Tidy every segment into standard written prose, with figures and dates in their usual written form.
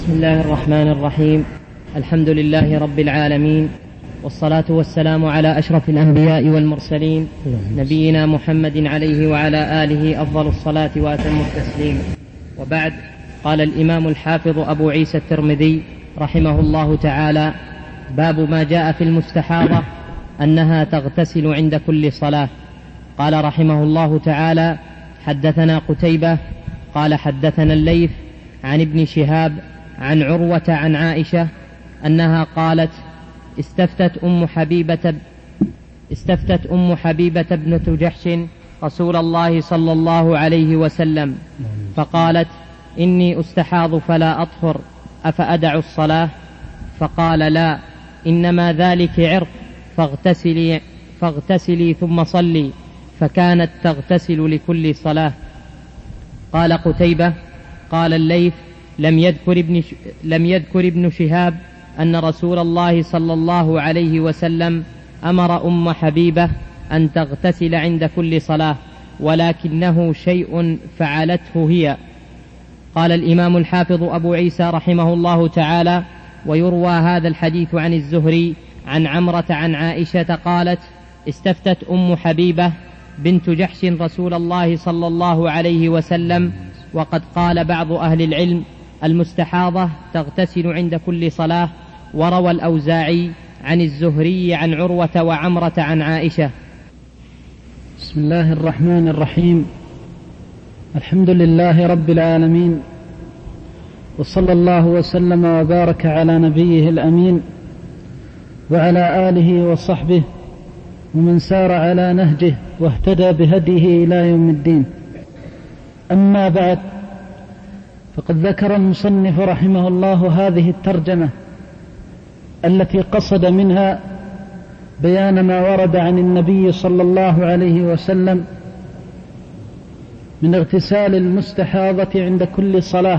بسم الله الرحمن الرحيم. الحمد لله رب العالمين، والصلاة والسلام على أشرف الأنبياء والمرسلين نبينا محمد عليه وعلى آله أفضل الصلاة وأتم التسليم. وبعد، قال الإمام الحافظ أبو عيسى الترمذي رحمه الله تعالى: باب ما جاء في المستحاضة أنها تغتسل عند كل صلاة. قال رحمه الله تعالى: حدثنا قتيبة قال حدثنا الليث عن ابن شهاب عن عروة عن عائشة أنها قالت: استفتت أم حبيبة ابنة جحش رسول الله صلى الله عليه وسلم فقالت: إني أستحاض فلا أطهر، أفأدع الصلاة؟ فقال: لا، إنما ذلك عرق، فاغتسلي ثم صلي. فكانت تغتسل لكل صلاة. قال قتيبة: قال الليث: لم يذكر ابن شهاب أن رسول الله صلى الله عليه وسلم أمر أم حبيبة أن تغتسل عند كل صلاة، ولكنه شيء فعلته هي. قال الإمام الحافظ أبو عيسى رحمه الله تعالى: ويروى هذا الحديث عن الزهري عن عمرة عن عائشة قالت: استفتت أم حبيبة بنت جحش رسول الله صلى الله عليه وسلم. وقد قال بعض أهل العلم: المستحاضة تغتسل عند كل صلاة. وروى الأوزاعي عن الزهري عن عروة وعمرة عن عائشة. بسم الله الرحمن الرحيم. الحمد لله رب العالمين، وصلى الله وسلم وبارك على نبيه الأمين وعلى آله وصحبه ومن سار على نهجه واهتدى بهديه إلى يوم الدين. أما بعد، فقد ذكر المصنف رحمه الله هذه الترجمة التي قصد منها بيان ما ورد عن النبي صلى الله عليه وسلم من اغتسال المستحاضة عند كل صلاة.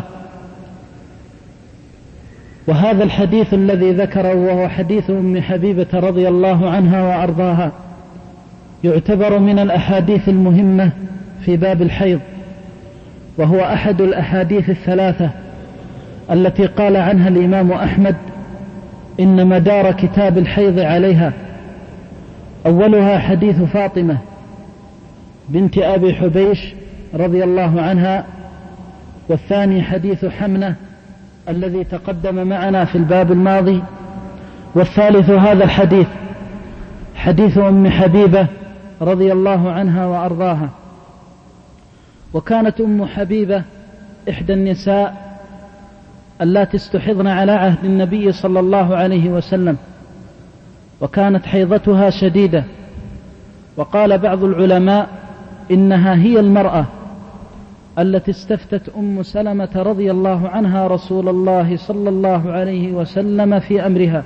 وهذا الحديث الذي ذكره وهو حديث أم حبيبة رضي الله عنها وأرضاها يعتبر من الأحاديث المهمة في باب الحيض، وهو أحد الأحاديث الثلاثة التي قال عنها الإمام أحمد إن مدار كتاب الحيض عليها. أولها حديث فاطمة بنت أبي حبيش رضي الله عنها، والثاني حديث حمنة الذي تقدم معنا في الباب الماضي، والثالث هذا الحديث حديث أم حبيبة رضي الله عنها وأرضاها. وكانت أم حبيبة إحدى النساء اللاتي استحضن على عهد النبي صلى الله عليه وسلم، وكانت حيضتها شديدة. وقال بعض العلماء إنها هي المرأة التي استفتت أم سلمة رضي الله عنها رسول الله صلى الله عليه وسلم في أمرها.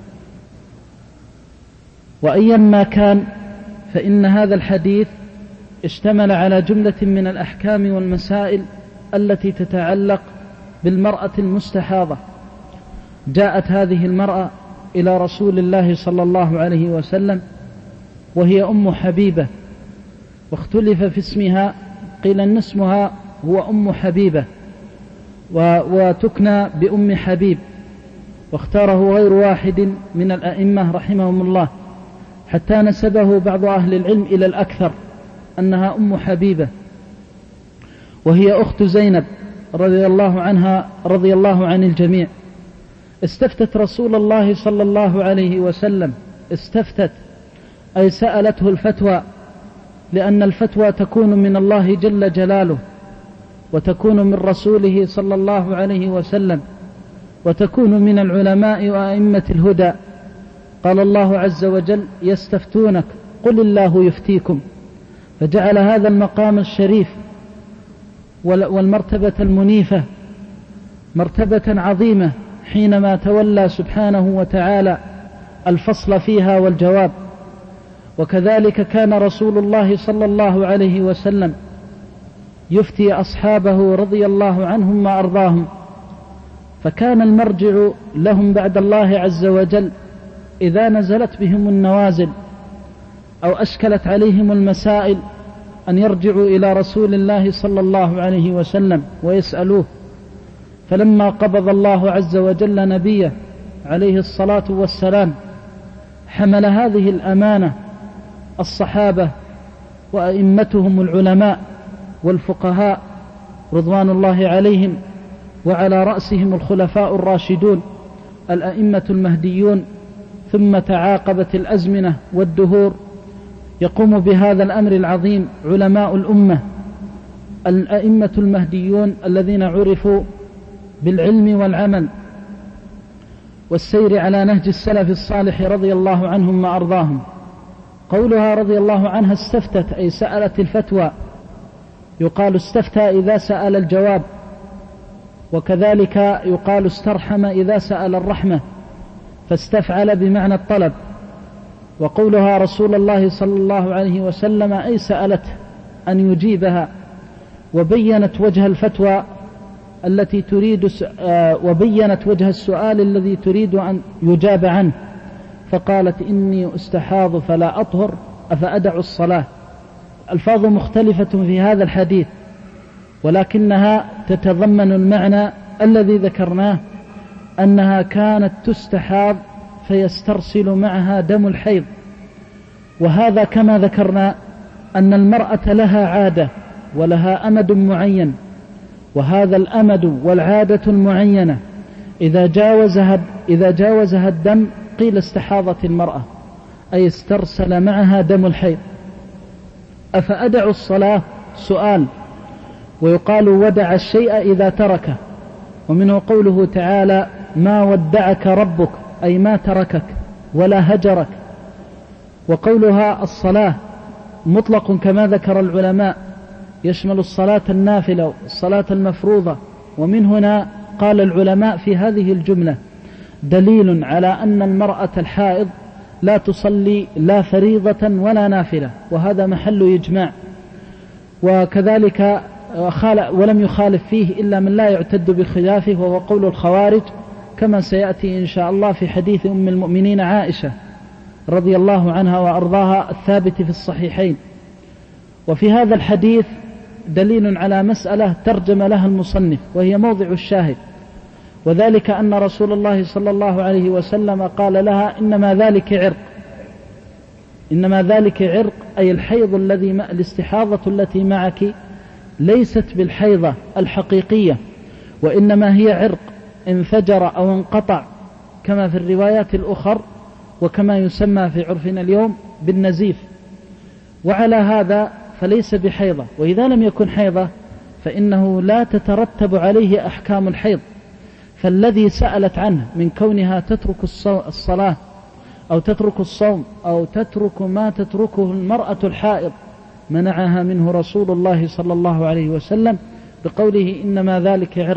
وأيا ما كان، فإن هذا الحديث اشتمل على جملة من الأحكام والمسائل التي تتعلق بالمرأة المستحاضة. جاءت هذه المرأة إلى رسول الله صلى الله عليه وسلم وهي أم حبيبة، واختلف في اسمها، قيل أن اسمها هو أم حبيبة وتكنى بأم حبيب، واختاره غير واحد من الأئمة رحمهم الله، حتى نسبه بعض أهل العلم إلى الأكثر أنها أم حبيبة، وهي أخت زينب رضي الله عنها رضي الله عن الجميع. استفتت رسول الله صلى الله عليه وسلم، استفتت أي سألته الفتوى، لأن الفتوى تكون من الله جل جلاله، وتكون من رسوله صلى الله عليه وسلم، وتكون من العلماء وأئمة الهدى. قال الله عز وجل: يستفتونك قل الله يفتيكم. فجعل هذا المقام الشريف والمرتبة المنيفة مرتبة عظيمة حينما تولى سبحانه وتعالى الفصل فيها والجواب. وكذلك كان رسول الله صلى الله عليه وسلم يفتي أصحابه رضي الله عنهم وأرضاهم، فكان المرجع لهم بعد الله عز وجل إذا نزلت بهم النوازل أو أشكلت عليهم المسائل أن يرجعوا إلى رسول الله صلى الله عليه وسلم ويسألوه، فلما قبض الله عز وجل نبيه عليه الصلاة والسلام حمل هذه الأمانة الصحابة وأئمتهم العلماء والفقهاء رضوان الله عليهم، وعلى رأسهم الخلفاء الراشدون الأئمة المهديون، ثم تعاقبت الأزمنة والدهور يقوم بهذا الأمر العظيم علماء الأمة الأئمة المهديون الذين عرفوا بالعلم والعمل والسير على نهج السلف الصالح رضي الله عنهم وأرضاهم. قولها رضي الله عنها استفتت أي سألت الفتوى، يقال استفتى إذا سأل الجواب، وكذلك يقال استرحم إذا سأل الرحمة، فاستفعل بمعنى الطلب. وقولها رسول الله صلى الله عليه وسلم أي سألته أن يجيبها، وبينت وجه الفتوى التي تريد وبينت وجه السؤال الذي تريد أن يجاب عنه، فقالت إني أستحاض فلا أطهر أفأدع الصلاة. ألفاظ مختلفة في هذا الحديث، ولكنها تتضمن المعنى الذي ذكرناه، أنها كانت تستحاض فيسترسل معها دم الحيض. وهذا كما ذكرنا أن المرأة لها عادة ولها أمد معين، وهذا الأمد والعادة المعينة إذا جاوزها الدم قيل استحاضت المرأة، أي استرسل معها دم الحيض. أفأدع الصلاة سؤال، ويقال ودع الشيء إذا تركه، ومنه قوله تعالى ما ودعك ربك أي ما تركك ولا هجرك. وقولها الصلاة مطلق كما ذكر العلماء، يشمل الصلاة النافلة والصلاة المفروضة، ومن هنا قال العلماء في هذه الجملة دليل على أن المرأة الحائض لا تصلي لا فريضة ولا نافلة، وهذا محل إجماع. وكذلك ولم يخالف فيه إلا من لا يعتد بخلافه، وهو قول الخوارج، كما سيأتي إن شاء الله في حديث أم المؤمنين عائشة رضي الله عنها وأرضاها الثابت في الصحيحين. وفي هذا الحديث دليل على مسألة ترجم لها المصنف، وهي موضع الشاهد، وذلك أن رسول الله صلى الله عليه وسلم قال لها إنما ذلك عرق أي الحيض الاستحاضة التي معك ليست بالحيضة الحقيقية، وإنما هي عرق انفجر أو انقطع كما في الروايات الأخر، وكما يسمى في عرفنا اليوم بالنزيف، وعلى هذا فليس بحيضة. وإذا لم يكن حيضة فإنه لا تترتب عليه أحكام الحيض، فالذي سألت عنه من كونها تترك الصلاة أو تترك الصوم أو تترك ما تتركه المرأة الحائض منعها منه رسول الله صلى الله عليه وسلم بقوله إنما ذلك عرق.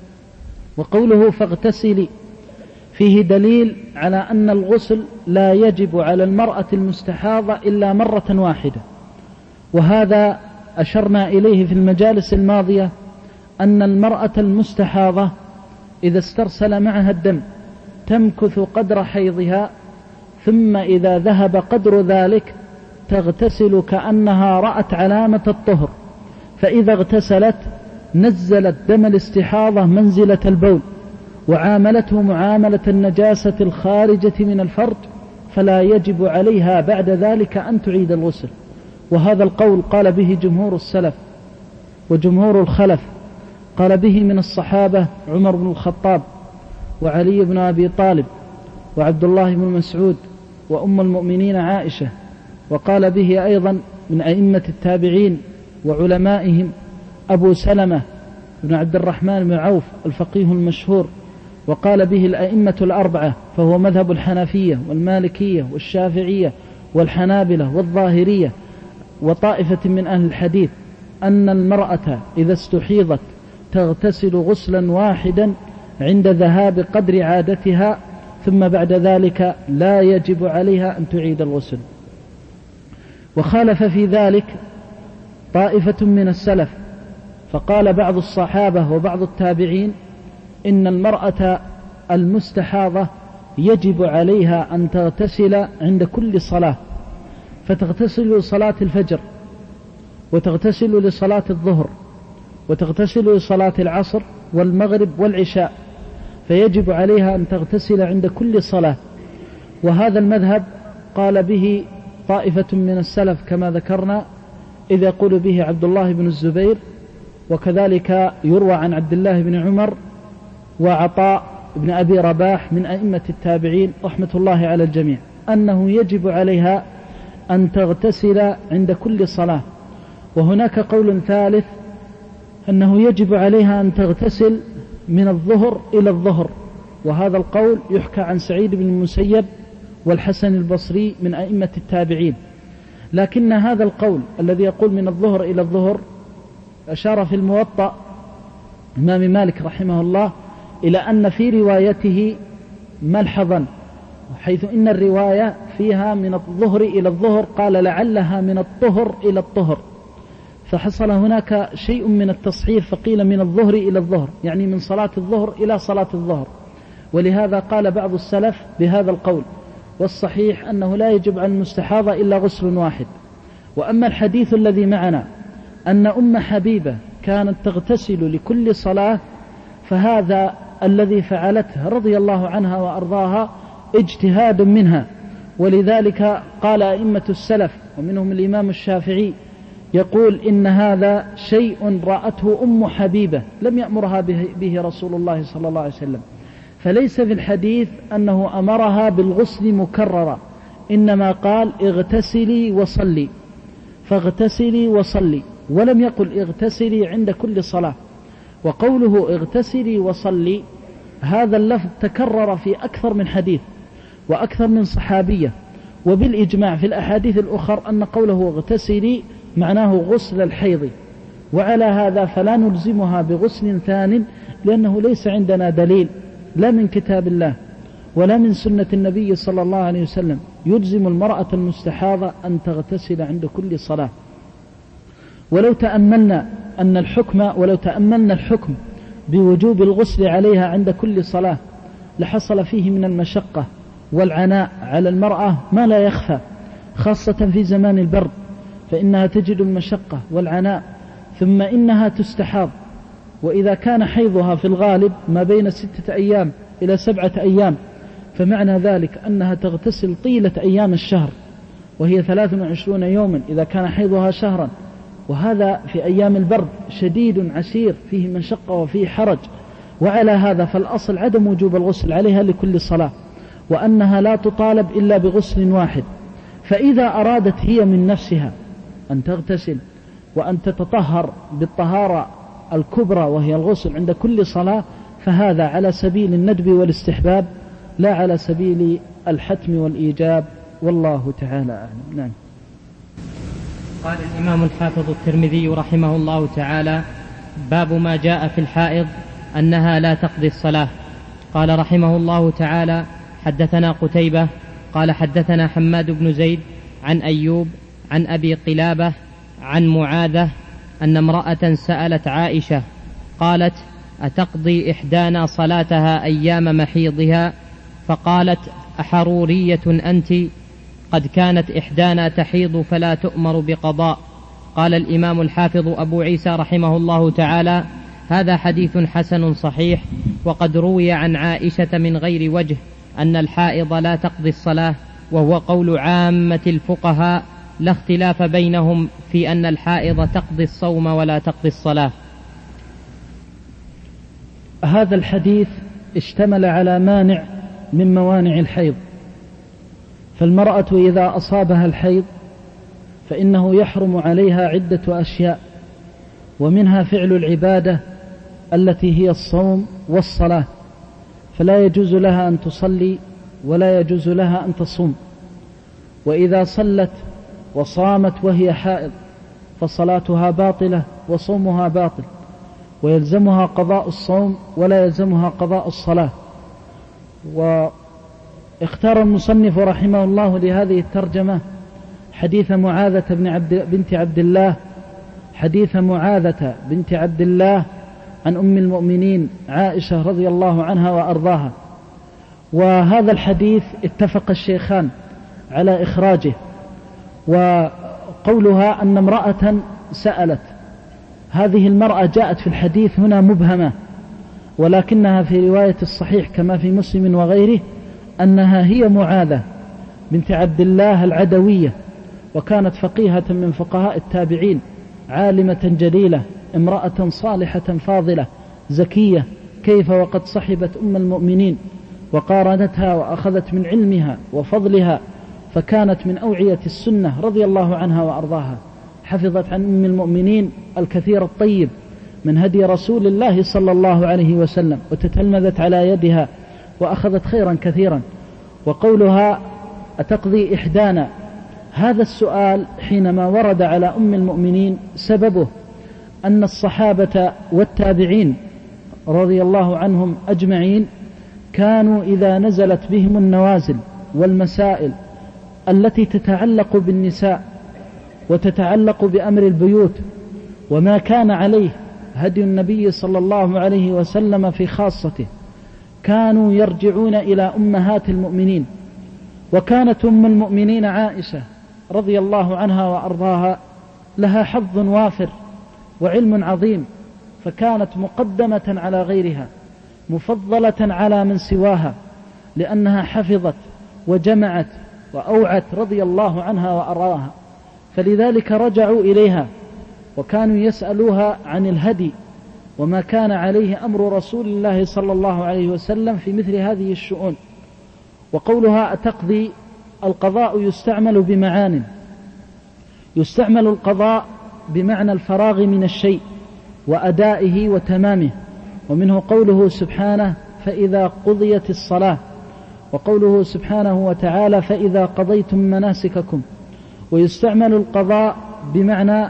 وقوله فاغتسلي فيه دليل على أن الغسل لا يجب على المرأة المستحاضة إلا مرة واحدة، وهذا أشرنا إليه في المجالس الماضية، أن المرأة المستحاضة إذا استرسل معها الدم تمكث قدر حيضها، ثم إذا ذهب قدر ذلك تغتسل كأنها رأت علامة الطهر، فإذا اغتسلت نزلت دم الاستحاضة منزلة البول، وعاملته معاملة النجاسة الخارجة من الفرج، فلا يجب عليها بعد ذلك أن تعيد الغسل. وهذا القول قال به جمهور السلف وجمهور الخلف، قال به من الصحابة عمر بن الخطاب وعلي بن أبي طالب وعبد الله بن مسعود وأم المؤمنين عائشة، وقال به أيضا من أئمة التابعين وعلمائهم أبو سلمة بن عبد الرحمن بن عوف الفقيه المشهور، وقال به الأئمة الأربعة، فهو مذهب الحنفية والمالكية والشافعية والحنابلة والظاهرية وطائفة من أهل الحديث، أن المرأة إذا استحيضت تغتسل غسلا واحدا عند ذهاب قدر عادتها، ثم بعد ذلك لا يجب عليها أن تعيد الغسل. وخالف في ذلك طائفة من السلف، فقال بعض الصحابة وبعض التابعين إن المرأة المستحاضة يجب عليها أن تغتسل عند كل صلاة، فتغتسل لصلاة الفجر، وتغتسل لصلاة الظهر، وتغتسل لصلاة العصر، والمغرب والعشاء، فيجب عليها أن تغتسل عند كل صلاة. وهذا المذهب قال به طائفة من السلف كما ذكرنا، إذ يقول به عبد الله بن الزبير، وكذلك يروى عن عبد الله بن عمر وعطاء بن أبي رباح من أئمة التابعين رحمة الله على الجميع، أنه يجب عليها أن تغتسل عند كل صلاة. وهناك قول ثالث أنه يجب عليها أن تغتسل من الظهر إلى الظهر، وهذا القول يحكى عن سعيد بن المسيب والحسن البصري من أئمة التابعين. لكن هذا القول الذي يقول من الظهر إلى الظهر أشار في الموطأ إمام مالك رحمه الله إلى أن في روايته ملحظا، حيث إن الرواية فيها من الظهر إلى الظهر، قال لعلها من الطهر إلى الطهر، فحصل هناك شيء من التصحيف فقيل من الظهر إلى الظهر، يعني من صلاة الظهر إلى صلاة الظهر. ولهذا قال بعض السلف بهذا القول، والصحيح أنه لا يجب عن المستحاضة إلا غسل واحد. وأما الحديث الذي معنا أن أم حبيبة كانت تغتسل لكل صلاة، فهذا الذي فعلته رضي الله عنها وأرضاها اجتهاد منها، ولذلك قال أئمة السلف ومنهم الإمام الشافعي يقول إن هذا شيء رأته أم حبيبة لم يأمرها به رسول الله صلى الله عليه وسلم، فليس في الحديث أنه أمرها بالغسل مكررا، إنما قال اغتسلي وصلي، فاغتسلي وصلي، ولم يقل اغتسلي عند كل صلاة. وقوله اغتسلي وصلي هذا اللفظ تكرر في أكثر من حديث وأكثر من صحابية، وبالإجماع في الأحاديث الأخرى أن قوله اغتسلي معناه غسل الحيض، وعلى هذا فلا نلزمها بغسل ثان، لأنه ليس عندنا دليل لا من كتاب الله ولا من سنة النبي صلى الله عليه وسلم يلزم المرأة المستحاضة أن تغتسل عند كل صلاة. ولو تأملنا الحكم بوجوب الغسل عليها عند كل صلاة لحصل فيه من المشقة والعناء على المرأة ما لا يخفى، خاصة في زمان البرد، فإنها تجد المشقة والعناء، ثم إنها تستحاض، وإذا كان حيضها في الغالب ما بين 6 أيام إلى 7 أيام، فمعنى ذلك أنها تغتسل طيلة أيام الشهر، وهي 23 يوما إذا كان حيضها شهرا، وهذا في أيام البرد شديد عسير فيه مشقة وفيه حرج. وعلى هذا فالأصل عدم وجوب الغسل عليها لكل صلاة، وأنها لا تطالب إلا بغسل واحد. فإذا أرادت هي من نفسها أن تغتسل وأن تتطهر بالطهارة الكبرى وهي الغسل عند كل صلاة، فهذا على سبيل الندب والاستحباب لا على سبيل الحتم والإيجاب، والله تعالى أعلم. نعم. قال الإمام الحافظ الترمذي رحمه الله تعالى: باب ما جاء في الحائض أنها لا تقضي الصلاة. قال رحمه الله تعالى: حدثنا قتيبة قال حدثنا حماد بن زيد عن أيوب عن أبي قلابة عن معاذة أن امرأة سألت عائشة قالت: أتقضي إحدانا صلاتها أيام محيضها؟ فقالت: أحرورية أنت؟ قد كانت إحدانا تحيض فلا تؤمر بقضاء. قال الإمام الحافظ أبو عيسى رحمه الله تعالى: هذا حديث حسن صحيح، وقد روي عن عائشة من غير وجه أن الحائض لا تقضي الصلاة، وهو قول عامة الفقهاء، لا اختلاف بينهم في أن الحائض تقضي الصوم ولا تقضي الصلاة. هذا الحديث اشتمل على مانع من موانع الحيض، فالمرأة إذا أصابها الحيض فإنه يحرم عليها عدة أشياء، ومنها فعل العبادة التي هي الصوم والصلاة، فلا يجوز لها أن تصلي ولا يجوز لها أن تصوم. وإذا صلت وصامت وهي حائض فصلاتها باطلة وصومها باطل، ويلزمها قضاء الصوم ولا يلزمها قضاء الصلاة. واختار المصنف رحمه الله لهذه الترجمة حديث معاذة بنت عبد الله عن أم المؤمنين عائشة رضي الله عنها وأرضاها. وهذا الحديث اتفق الشيخان على إخراجه. وقولها أن امرأة سألت، هذه المرأة جاءت في الحديث هنا مبهمة، ولكنها في رواية الصحيح كما في مسلم وغيره أنها هي معاذة بنت عبد الله العدوية، وكانت فقيهة من فقهاء التابعين، عالمة جليلة، امرأة صالحة فاضلة زكية، كيف وقد صحبت أم المؤمنين وقارنتها وأخذت من علمها وفضلها، فكانت من أوعية السنة رضي الله عنها وأرضاها. حفظت عن أم المؤمنين الكثير الطيب من هدي رسول الله صلى الله عليه وسلم، وتتلمذت على يدها وأخذت خيرا كثيرا. وقولها أتقضي إحدانا، هذا السؤال حينما ورد على أم المؤمنين سببه أن الصحابة والتابعين رضي الله عنهم أجمعين كانوا إذا نزلت بهم النوازل والمسائل التي تتعلق بالنساء وتتعلق بأمر البيوت وما كان عليه هدي النبي صلى الله عليه وسلم في خاصته، كانوا يرجعون إلى أمهات المؤمنين. وكانت أم المؤمنين عائشة رضي الله عنها وأرضاها لها حظ وافر وعلم عظيم، فكانت مقدمة على غيرها، مفضلة على من سواها، لأنها حفظت وجمعت وأوعت رضي الله عنها وأرضاها. فلذلك رجعوا إليها وكانوا يسألوها عن الهدي وما كان عليه أمر رسول الله صلى الله عليه وسلم في مثل هذه الشؤون. وقولها أتقضي، القضاء يستعمل بمعان، يستعمل القضاء بمعنى الفراغ من الشيء وأدائه وتمامه، ومنه قوله سبحانه فإذا قضيت الصلاة، وقوله سبحانه وتعالى فإذا قضيتم مناسككم. ويستعمل القضاء بمعنى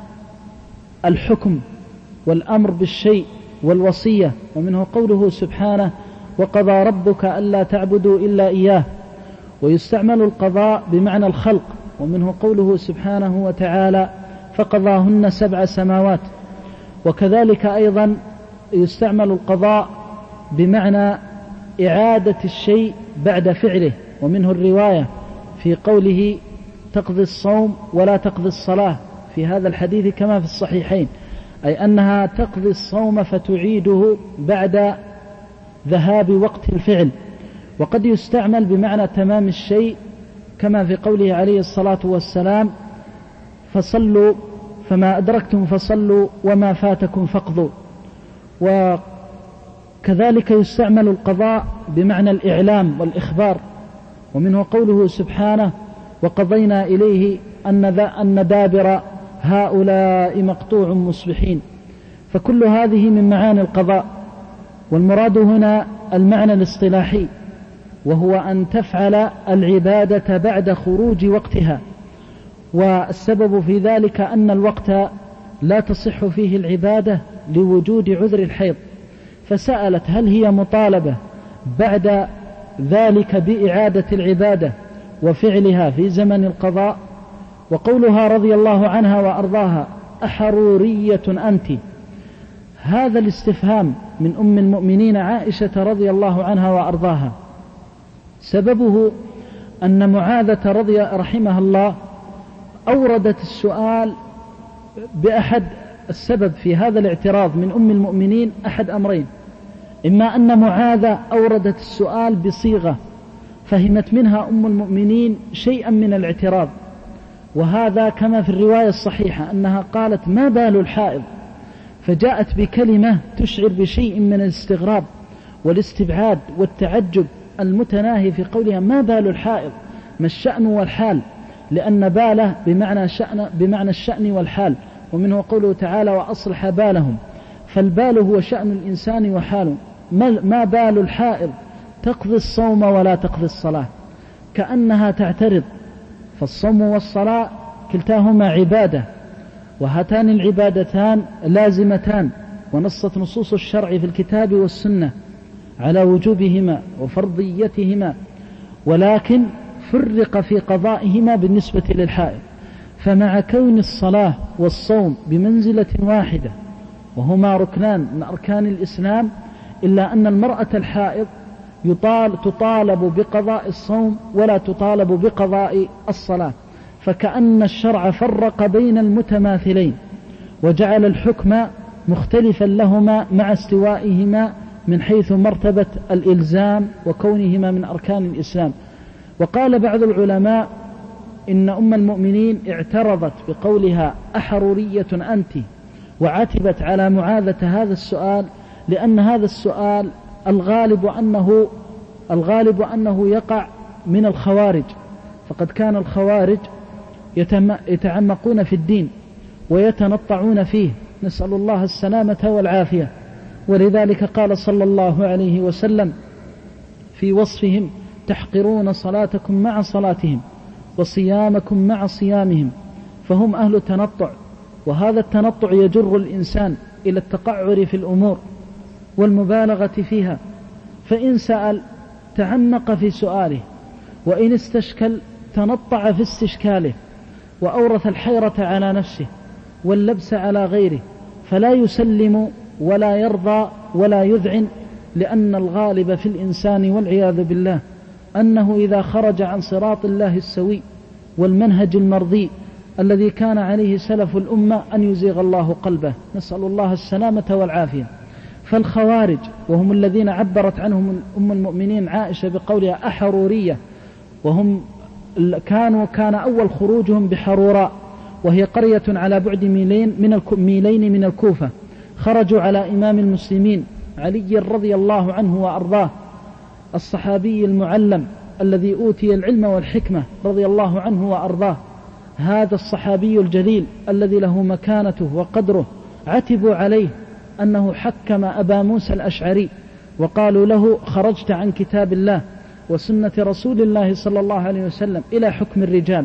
الحكم والأمر بالشيء والوصية، ومنه قوله سبحانه وقضى ربك ألا تعبدوا إلا إياه. ويستعمل القضاء بمعنى الخلق، ومنه قوله سبحانه وتعالى فقضاهن 7 سماوات. وكذلك أيضا يستعمل القضاء بمعنى إعادة الشيء بعد فعله، ومنه الرواية في قوله تقضي الصوم ولا تقضي الصلاة في هذا الحديث كما في الصحيحين، أي أنها تقضي الصوم فتعيده بعد ذهاب وقت الفعل. وقد يستعمل بمعنى تمام الشيء كما في قوله عليه الصلاة والسلام فصلوا فما أدركتم فصلوا وما فاتكم فاقضوا. وكذلك يستعمل القضاء بمعنى الإعلام والإخبار، ومنه قوله سبحانه وقضينا إليه أن دابر هؤلاء مقطوع مصبحين. فكل هذه من معاني القضاء. والمراد هنا المعنى الاصطلاحي، وهو أن تفعل العبادة بعد خروج وقتها. والسبب في ذلك أن الوقت لا تصح فيه العبادة لوجود عذر الحيض، فسألت هل هي مطالبة بعد ذلك بإعادة العبادة وفعلها في زمن القضاء؟ وقولها رضي الله عنها وأرضاها أحرورية أنت، هذا الاستفهام من أم المؤمنين عائشة رضي الله عنها وأرضاها سببه أن معاذة رحمها الله أوردت السؤال بأحد السبب في هذا الاعتراض من أم المؤمنين أحد أمرين: إما أن معاذة أوردت السؤال بصيغة فهمت منها أم المؤمنين شيئا من الاعتراض، وهذا كما في الرواية الصحيحة أنها قالت ما بال الحائض، فجاءت بكلمة تشعر بشيء من الاستغراب والاستبعاد والتعجب المتناهي في قولها ما بال الحائض، ما الشأن والحال، لأن باله بمعنى الشأن والحال، ومنه قوله تعالى وأصلح بالهم، فالبال هو شأن الإنسان وحاله. ما بال الحائض تقضي الصوم ولا تقضي الصلاة، كأنها تعترض، فالصوم والصلاة كلتاهما عبادة، وهاتان العبادتان لازمتان، ونصت نصوص الشرع في الكتاب والسنة على وجوبهما وفرضيتهما، ولكن فرق في قضائهما بالنسبة للحائض. فمع كون الصلاة والصوم بمنزلة واحدة وهما ركنان من أركان الإسلام، إلا أن المرأة الحائض تطالب بقضاء الصوم ولا تطالب بقضاء الصلاة، فكأن الشرع فرق بين المتماثلين وجعل الحكم مختلفا لهما مع استوائهما من حيث مرتبة الإلزام وكونهما من أركان الإسلام. وقال بعض العلماء إن أم المؤمنين اعترضت بقولها أحرورية أنت، وعتبت على معاذة هذا السؤال، لأن هذا السؤال الغالب أنه يقع من الخوارج، فقد كان الخوارج يتعمقون في الدين ويتنطعون فيه، نسأل الله السلامة والعافية. ولذلك قال صلى الله عليه وسلم في وصفهم: تحقرون صلاتكم مع صلاتهم وصيامكم مع صيامهم. فهم أهل تنطع، وهذا التنطع يجر الإنسان إلى التقعر في الأمور والمبالغة فيها، فإن سأل تعمق في سؤاله، وإن استشكل تنطع في استشكاله، وأورث الحيرة على نفسه واللبس على غيره، فلا يسلم ولا يرضى ولا يذعن، لأن الغالب في الإنسان والعياذ بالله أنه إذا خرج عن صراط الله السوي والمنهج المرضي الذي كان عليه سلف الأمة أن يزيغ الله قلبه، نسأل الله السلامة والعافية. فالخوارج، وهم الذين عبرت عنهم أم المؤمنين عائشة بقولها أحرورية، وهم كان أول خروجهم بحروراء، وهي قرية على بعد ميلين من الكوفة. خرجوا على إمام المسلمين علي رضي الله عنه وأرضاه، الصحابي المعلم الذي أوتي العلم والحكمة رضي الله عنه وأرضاه، هذا الصحابي الجليل الذي له مكانته وقدره. عتبوا عليه أنه حكم أبا موسى الأشعري، وقالوا له: خرجت عن كتاب الله وسنة رسول الله صلى الله عليه وسلم إلى حكم الرجال.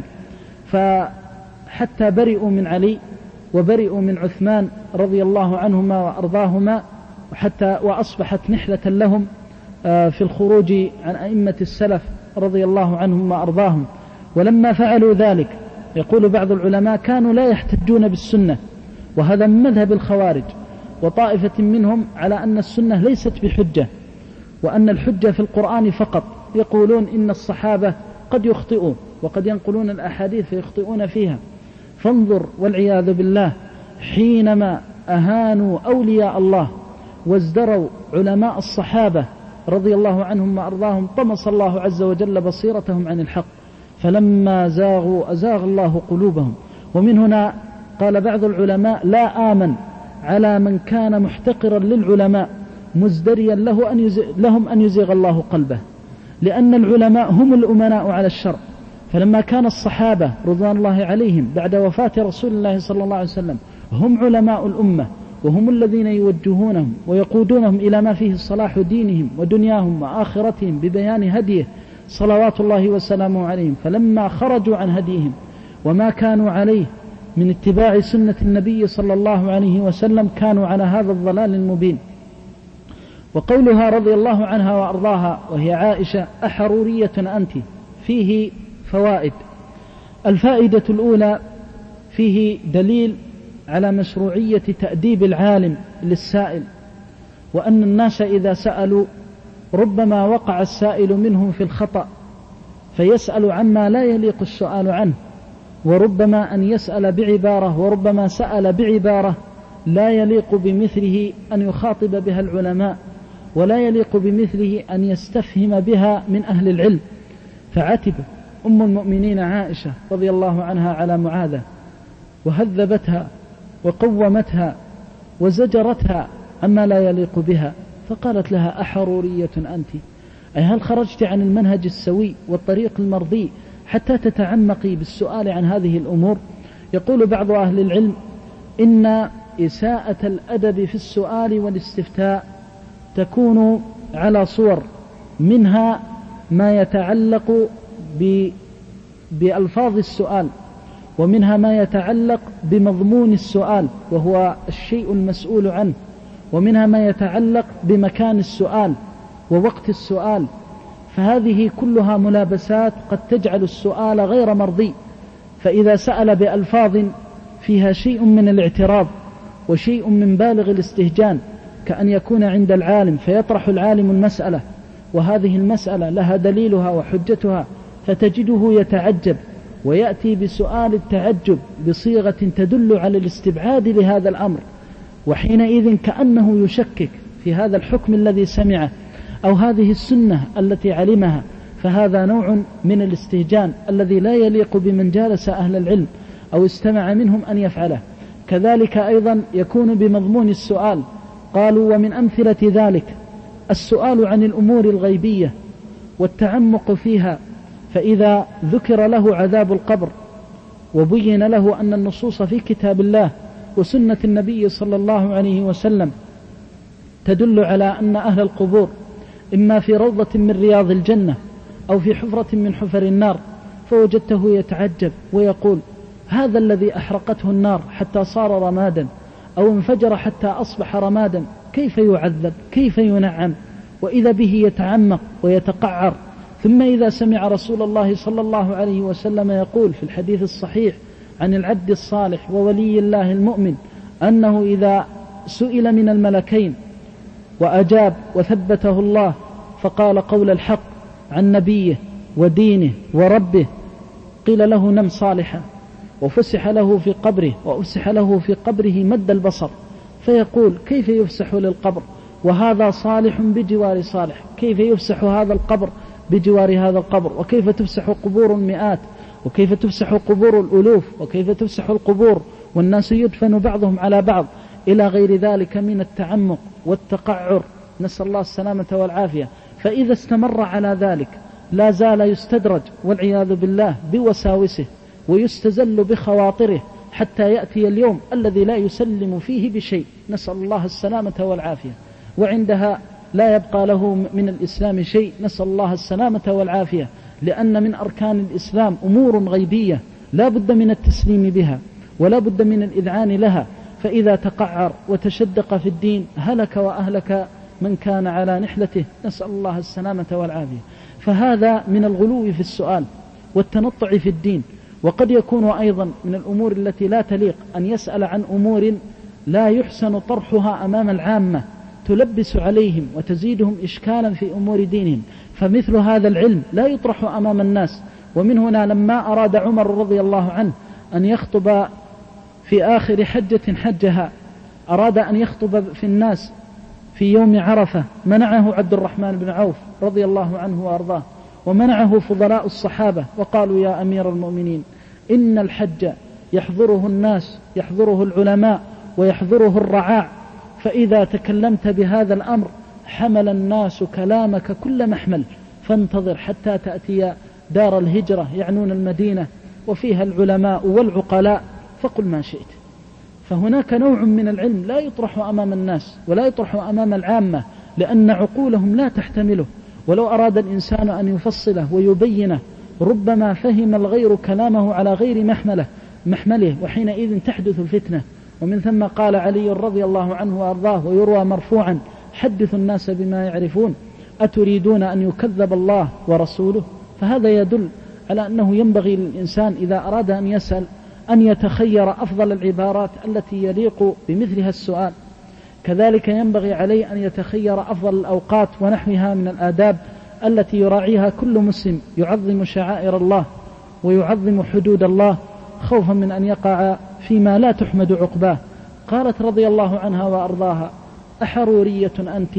فحتى برئوا من علي وبرئوا من عثمان رضي الله عنهما وأرضاهما، وأصبحت نحلة لهم في الخروج عن أئمة السلف رضي الله عنهم وأرضاهم. ولما فعلوا ذلك، يقول بعض العلماء، كانوا لا يحتجون بالسنة، وهذا من مذهب الخوارج، وطائفة منهم على أن السنة ليست بحجة، وأن الحجة في القرآن فقط. يقولون إن الصحابة قد يخطئون، وقد ينقلون الأحاديث فيخطئون فيها. فانظر والعياذ بالله، حينما أهانوا أولياء الله وازدروا علماء الصحابة رضي الله عنهم وأرضاهم، طمس الله عز وجل بصيرتهم عن الحق، فلما زاغوا أزاغ الله قلوبهم. ومن هنا قال بعض العلماء: لا آمن على من كان محتقرا للعلماء مزدريا لهم أن يزيغ الله قلبه، لأن العلماء هم الأمناء على الشرع. فلما كان الصحابة رضوان الله عليهم بعد وفاة رسول الله صلى الله عليه وسلم هم علماء الأمة، وهم الذين يوجهونهم ويقودونهم إلى ما فيه صلاح دينهم ودنياهم وآخرتهم ببيان هديه صلوات الله وسلامه عليهم، فلما خرجوا عن هديهم وما كانوا عليه من اتباع سنة النبي صلى الله عليه وسلم، كانوا على هذا الضلال المبين. وقولها رضي الله عنها وأرضاها وهي عائشة: أحرورية أنت، فيه فوائد. الفائدة الأولى: فيه دليل على مشروعية تأديب العالم للسائل، وأن الناس إذا سألوا ربما وقع السائل منهم في الخطأ فيسأل عما لا يليق السؤال عنه، وربما أن يسأل بعبارة، وربما سأل بعبارة لا يليق بمثله أن يخاطب بها العلماء، ولا يليق بمثله أن يستفهم بها من أهل العلم. فعتب أم المؤمنين عائشة رضي الله عنها على معاذة، وهذبتها وقومتها وزجرتها عما لا يليق بها، فقالت لها: أحرورية أنت، أي هل خرجت عن المنهج السوي والطريق المرضي حتى تتعمقي بالسؤال عن هذه الأمور؟ يقول بعض أهل العلم: إن إساءة الأدب في السؤال والاستفتاء تكون على صور، منها ما يتعلق بألفاظ السؤال، ومنها ما يتعلق بمضمون السؤال وهو الشيء المسؤول عنه، ومنها ما يتعلق بمكان السؤال ووقت السؤال. فهذه كلها ملابسات قد تجعل السؤال غير مرضي. فإذا سأل بألفاظ فيها شيء من الاعتراض وشيء من بالغ الاستهجان، كأن يكون عند العالم فيطرح العالم المسألة، وهذه المسألة لها دليلها وحجتها، فتجده يتعجب ويأتي بسؤال التعجب بصيغة تدل على الاستبعاد لهذا الأمر، وحينئذ كأنه يشكك في هذا الحكم الذي سمعه أو هذه السنة التي علمها، فهذا نوع من الاستهجان الذي لا يليق بمن جالس أهل العلم أو استمع منهم أن يفعله. كذلك أيضا يكون بمضمون السؤال. قالوا ومن أمثلة ذلك السؤال عن الأمور الغيبية والتعمق فيها، فإذا ذكر له عذاب القبر وبين له أن النصوص في كتاب الله وسنة النبي صلى الله عليه وسلم تدل على أن أهل القبور إما في روضة من رياض الجنة أو في حفرة من حفر النار، فوجدته يتعجب ويقول هذا الذي أحرقته النار حتى صار رمادا أو انفجر حتى أصبح رمادا كيف يعذب، كيف ينعم؟ وإذا به يتعمق ويتقعر. ثم إذا سمع رسول الله صلى الله عليه وسلم يقول في الحديث الصحيح عن العبد الصالح وولي الله المؤمن أنه إذا سئل من الملكين وأجاب وثبته الله فقال قول الحق عن نبيه ودينه وربه قيل له نم صالحا، وفسح له في قبره وأفسح له في قبره مد البصر، فيقول كيف يفسح للقبر وهذا صالح بجوار صالح، كيف يفسح هذا القبر بجوار هذا القبر، وكيف تفسح قبور المئات، وكيف تفسح قبور الألوف، وكيف تفسح القبور والناس يدفن بعضهم على بعض، إلى غير ذلك من التعمق والتقعر، نسأل الله السلامة والعافية. فإذا استمر على ذلك لا زال يستدرج والعياذ بالله بوساوسه ويستزل بخواطره حتى يأتي اليوم الذي لا يسلم فيه بشيء، نسأل الله السلامة والعافية، وعندها لا يبقى له من الإسلام شيء، نسأل الله السلامة والعافية، لأن من أركان الإسلام أمور غيبية لا بد من التسليم بها ولا بد من الإذعان لها، فإذا تقعر وتشدق في الدين هلك وأهلك من كان على نحلته، نسأل الله السلامة والعافية. فهذا من الغلو في السؤال والتنطع في الدين. وقد يكون أيضا من الأمور التي لا تليق أن يسأل عن أمور لا يحسن طرحها أمام العامة تلبس عليهم وتزيدهم إشكالا في أمور دينهم، فمثل هذا العلم لا يطرح أمام الناس. ومن هنا لما أراد عمر رضي الله عنه أن يخطب في آخر حجة حجها، أراد أن يخطب في الناس في يوم عرفة، منعه عبد الرحمن بن عوف رضي الله عنه وأرضاه، ومنعه فضلاء الصحابة وقالوا يا أمير المؤمنين إن الحج يحضره الناس، يحضره العلماء ويحضره الرعاع، فإذا تكلمت بهذا الأمر حمل الناس كلامك كل محمل، فانتظر حتى تأتي دار الهجرة يعنون المدينة وفيها العلماء والعقلاء فقل ما شئت. فهناك نوع من العلم لا يطرح أمام الناس ولا يطرح أمام العامة لأن عقولهم لا تحتمله، ولو أراد الإنسان أن يفصله ويبينه ربما فهم الغير كلامه على غير محمله، وحينئذ تحدث الفتنة. ومن ثم قال علي رضي الله عنه وأرضاه ويروى مرفوعا حدثوا الناس بما يعرفون أتريدون أن يكذب الله ورسوله؟ فهذا يدل على أنه ينبغي للإنسان إذا أراد أن يسأل أن يتخير أفضل العبارات التي يليق بمثلها السؤال. كذلك ينبغي عليه أن يتخير أفضل الأوقات ونحوها من الآداب التي يراعيها كل مسلم يعظم شعائر الله ويعظم حدود الله خوفا من أن يقع فيما لا تحمد عقباه. قالت رضي الله عنها وأرضاها أحرورية أنت؟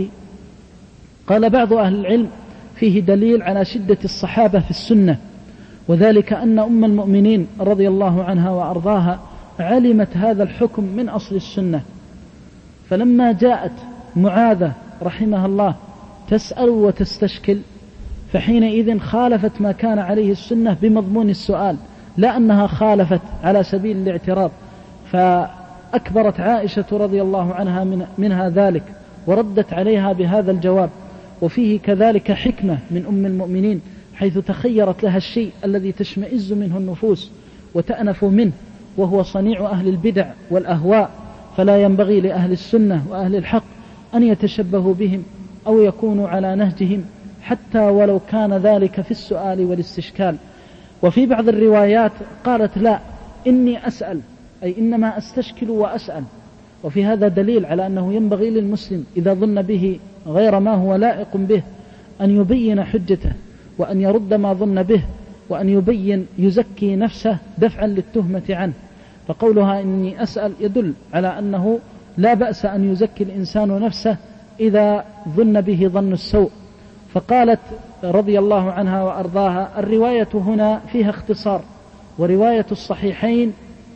قال بعض أهل العلم فيه دليل على شدة الصحابة في السنة، وذلك أن أم المؤمنين رضي الله عنها وأرضاها علمت هذا الحكم من أصل السنة، فلما جاءت معاذة رحمها الله تسأل وتستشكل فحينئذ خالفت ما كان عليه السنة بمضمون السؤال، لا أنها خالفت على سبيل الاعتراض، فأكبرت عائشة رضي الله عنها منها ذلك وردت عليها بهذا الجواب. وفيه كذلك حكمة من أم المؤمنين حيث تخيرت لها الشيء الذي تشمئز منه النفوس وتأنف منه، وهو صنيع أهل البدع والأهواء، فلا ينبغي لأهل السنة وأهل الحق أن يتشبهوا بهم أو يكونوا على نهجهم حتى ولو كان ذلك في السؤال والاستشكال. وفي بعض الروايات قالت لا إني أسأل، أي إنما أستشكل وأسأل. وفي هذا دليل على أنه ينبغي للمسلم إذا ظن به غير ما هو لائق به أن يبين حجته وأن يرد ما ظن به وأن يزكي نفسه دفعا للتهمة عنه. فقولها إني أسأل يدل على أنه لا بأس أن يزكي الإنسان نفسه إذا ظن به ظن السوء. فقالت رضي الله عنها وأرضاها: الرواية هنا فيها اختصار، ورواية الصحيحين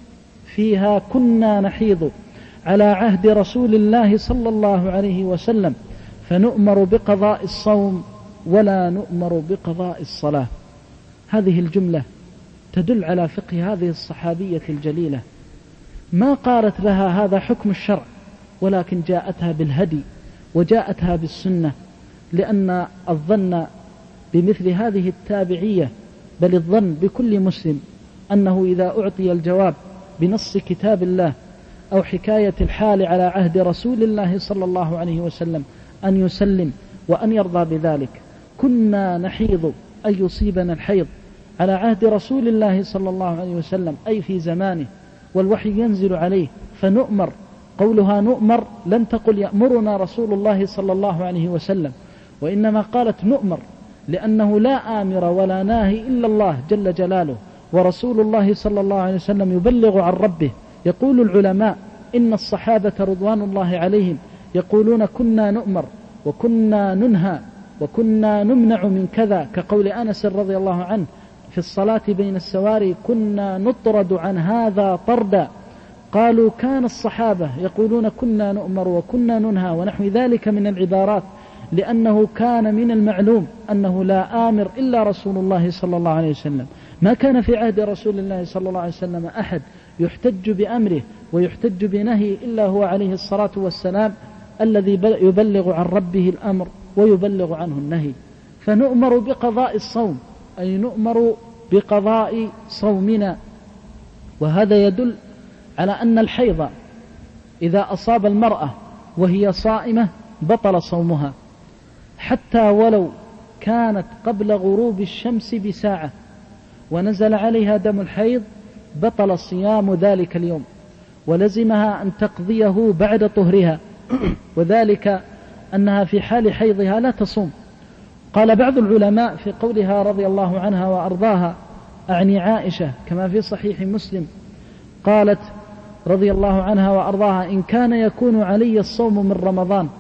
فيها كنا نحيض على عهد رسول الله صلى الله عليه وسلم فنؤمر بقضاء الصوم ولا نؤمر بقضاء الصلاة. هذه الجملة تدل على فقه هذه الصحابية الجليلة، ما قالت لها هذا حكم الشرع، ولكن جاءتها بالهدي وجاءتها بالسنة، لأن الظن بمثل هذه التابعية، بل الظن بكل مسلم، أنه إذا أعطي الجواب بنص كتاب الله أو حكاية الحال على عهد رسول الله صلى الله عليه وسلم أن يسلم وأن يرضى بذلك. كنا نحيض أي يصيبنا الحيض على عهد رسول الله صلى الله عليه وسلم، أي في زمانه، والوحي ينزل عليه فنؤمر. قولها نؤمر لم تقل يأمرنا رسول الله صلى الله عليه وسلم، وإنما قالت نؤمر، لأنه لا آمر ولا ناهي إلا الله جل جلاله، ورسول الله صلى الله عليه وسلم يبلغ عن ربه. يقول العلماء إن الصحابة رضوان الله عليهم يقولون كنا نؤمر وكنا ننهى وكنا نمنع من كذا، كقول أنس رضي الله عنه في الصلاة بين السواري: كنا نطرد عن هذا طردا. قالوا كان الصحابة يقولون كنا نؤمر وكنا ننهى ونحو ذلك من العبارات، لأنه كان من المعلوم أنه لا آمر إلا رسول الله صلى الله عليه وسلم. ما كان في عهد رسول الله صلى الله عليه وسلم أحد يحتج بأمره ويحتج بنهي إلا هو عليه الصلاة والسلام، الذي يبلغ عن ربه الأمر ويبلغ عنه النهي. فنؤمر بقضاء الصوم، أي نؤمر بقضاء صومنا. وهذا يدل على أن الحيض إذا أصاب المرأة وهي صائمة بطل صومها، حتى ولو كانت قبل غروب الشمس بساعة ونزل عليها دم الحيض بطل صيام ذلك اليوم، ولزمها أن تقضيه بعد طهرها، وذلك أنها في حال حيضها لا تصوم. قال بعض العلماء في قولها رضي الله عنها وأرضاها، أعني عائشة كما في صحيح مسلم، قالت رضي الله عنها وأرضاها: إن كان يكون علي الصوم من رمضان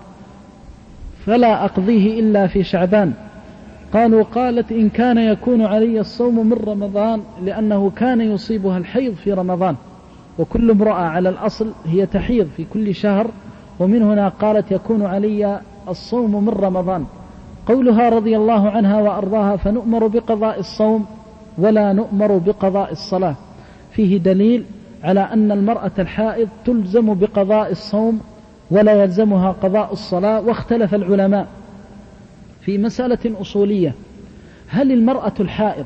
فلا أقضيه إلا في شعبان. قالت إن كان يكون علي الصوم من رمضان لأنه كان يصيبها الحيض في رمضان، وكل امرأة على الأصل هي تحيض في كل شهر، ومن هنا قالت يكون علي الصوم من رمضان. قولها رضي الله عنها وأرضاها: فنؤمر بقضاء الصوم ولا نؤمر بقضاء الصلاة، فيه دليل على أن المرأة الحائض تلزم بقضاء الصوم ولا يلزمها قضاء الصلاة. واختلف العلماء في مسألة أصولية: هل المرأة الحائض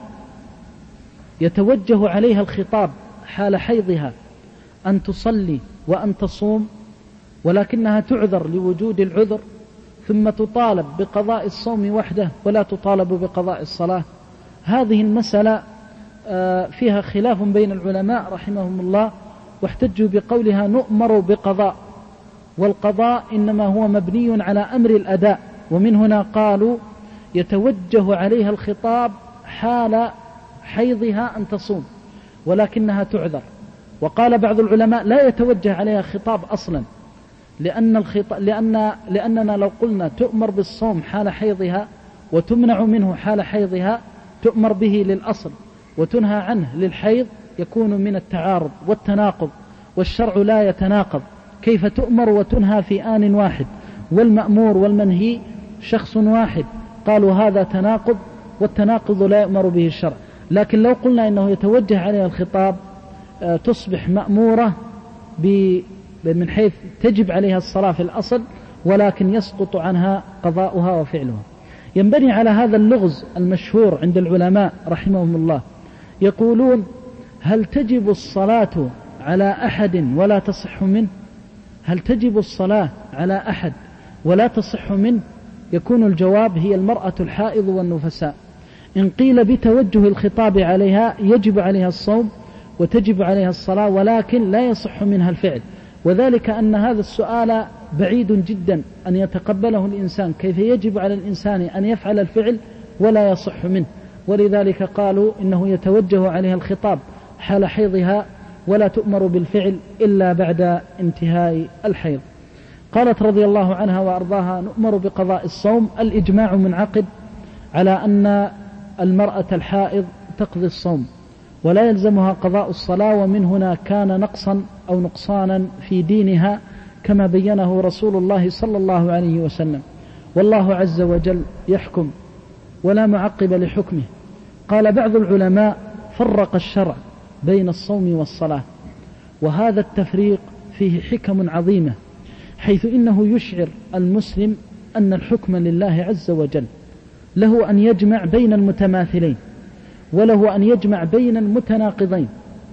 يتوجه عليها الخطاب حال حيضها أن تصلي وأن تصوم، ولكنها تعذر لوجود العذر، ثم تطالب بقضاء الصوم وحده ولا تطالب بقضاء الصلاة؟ هذه المسألة فيها خلاف بين العلماء رحمهم الله، واحتجوا بقولها نؤمر بقضاء، والقضاء إنما هو مبني على أمر الأداء، ومن هنا قالوا يتوجه عليها الخطاب حال حيضها أن تصوم ولكنها تعذر. وقال بعض العلماء لا يتوجه عليها خطاب أصلا، لأننا لو قلنا تؤمر بالصوم حال حيضها وتمنع منه حال حيضها، تؤمر به للأصل وتنهى عنه للحيض، يكون من التعارض والتناقض، والشرع لا يتناقض. كيف تؤمر وتنهى في آن واحد، والمأمور والمنهي شخص واحد؟ قالوا هذا تناقض، والتناقض لا يؤمر به الشرع. لكن لو قلنا إنه يتوجه عليها الخطاب تصبح مأمورة من حيث تجب عليها الصلاة في الأصل، ولكن يسقط عنها قضاؤها وفعلها. ينبني على هذا اللغز المشهور عند العلماء رحمهم الله، يقولون: هل تجب الصلاة على أحد ولا تصح منه؟ هل تجب الصلاة على أحد ولا تصح منه؟ يكون الجواب: هي المرأة الحائض والنفساء. إن قيل بتوجه الخطاب عليها يجب عليها الصوم وتجب عليها الصلاة، ولكن لا يصح منها الفعل، وذلك أن هذا السؤال بعيد جدا أن يتقبله الإنسان. كيف يجب على الإنسان أن يفعل الفعل ولا يصح منه؟ ولذلك قالوا إنه يتوجه عليها الخطاب حال حيضها ولا تؤمر بالفعل إلا بعد انتهاء الحيض. قالت رضي الله عنها وأرضاها: نؤمر بقضاء الصوم. الإجماع منعقد على أن المرأة الحائض تقضي الصوم ولا يلزمها قضاء الصلاة، ومن هنا كان نقصا أو نقصانا في دينها كما بينه رسول الله صلى الله عليه وسلم. والله عز وجل يحكم ولا معقب لحكمه. قال بعض العلماء: فرق الشرع بين الصوم والصلاة، وهذا التفريق فيه حكم عظيمة، حيث إنه يشعر المسلم أن الحكم لله عز وجل، له أن يجمع بين المتماثلين، وله أن يجمع بين المتناقضين،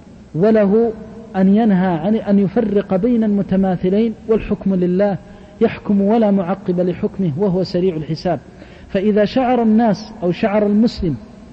وله أن ينهى عن أن يفرق بين المتماثلين، والحكم لله يحكم ولا معقب لحكمه وهو سريع الحساب. فإذا شعر الناس أو شعر المسلم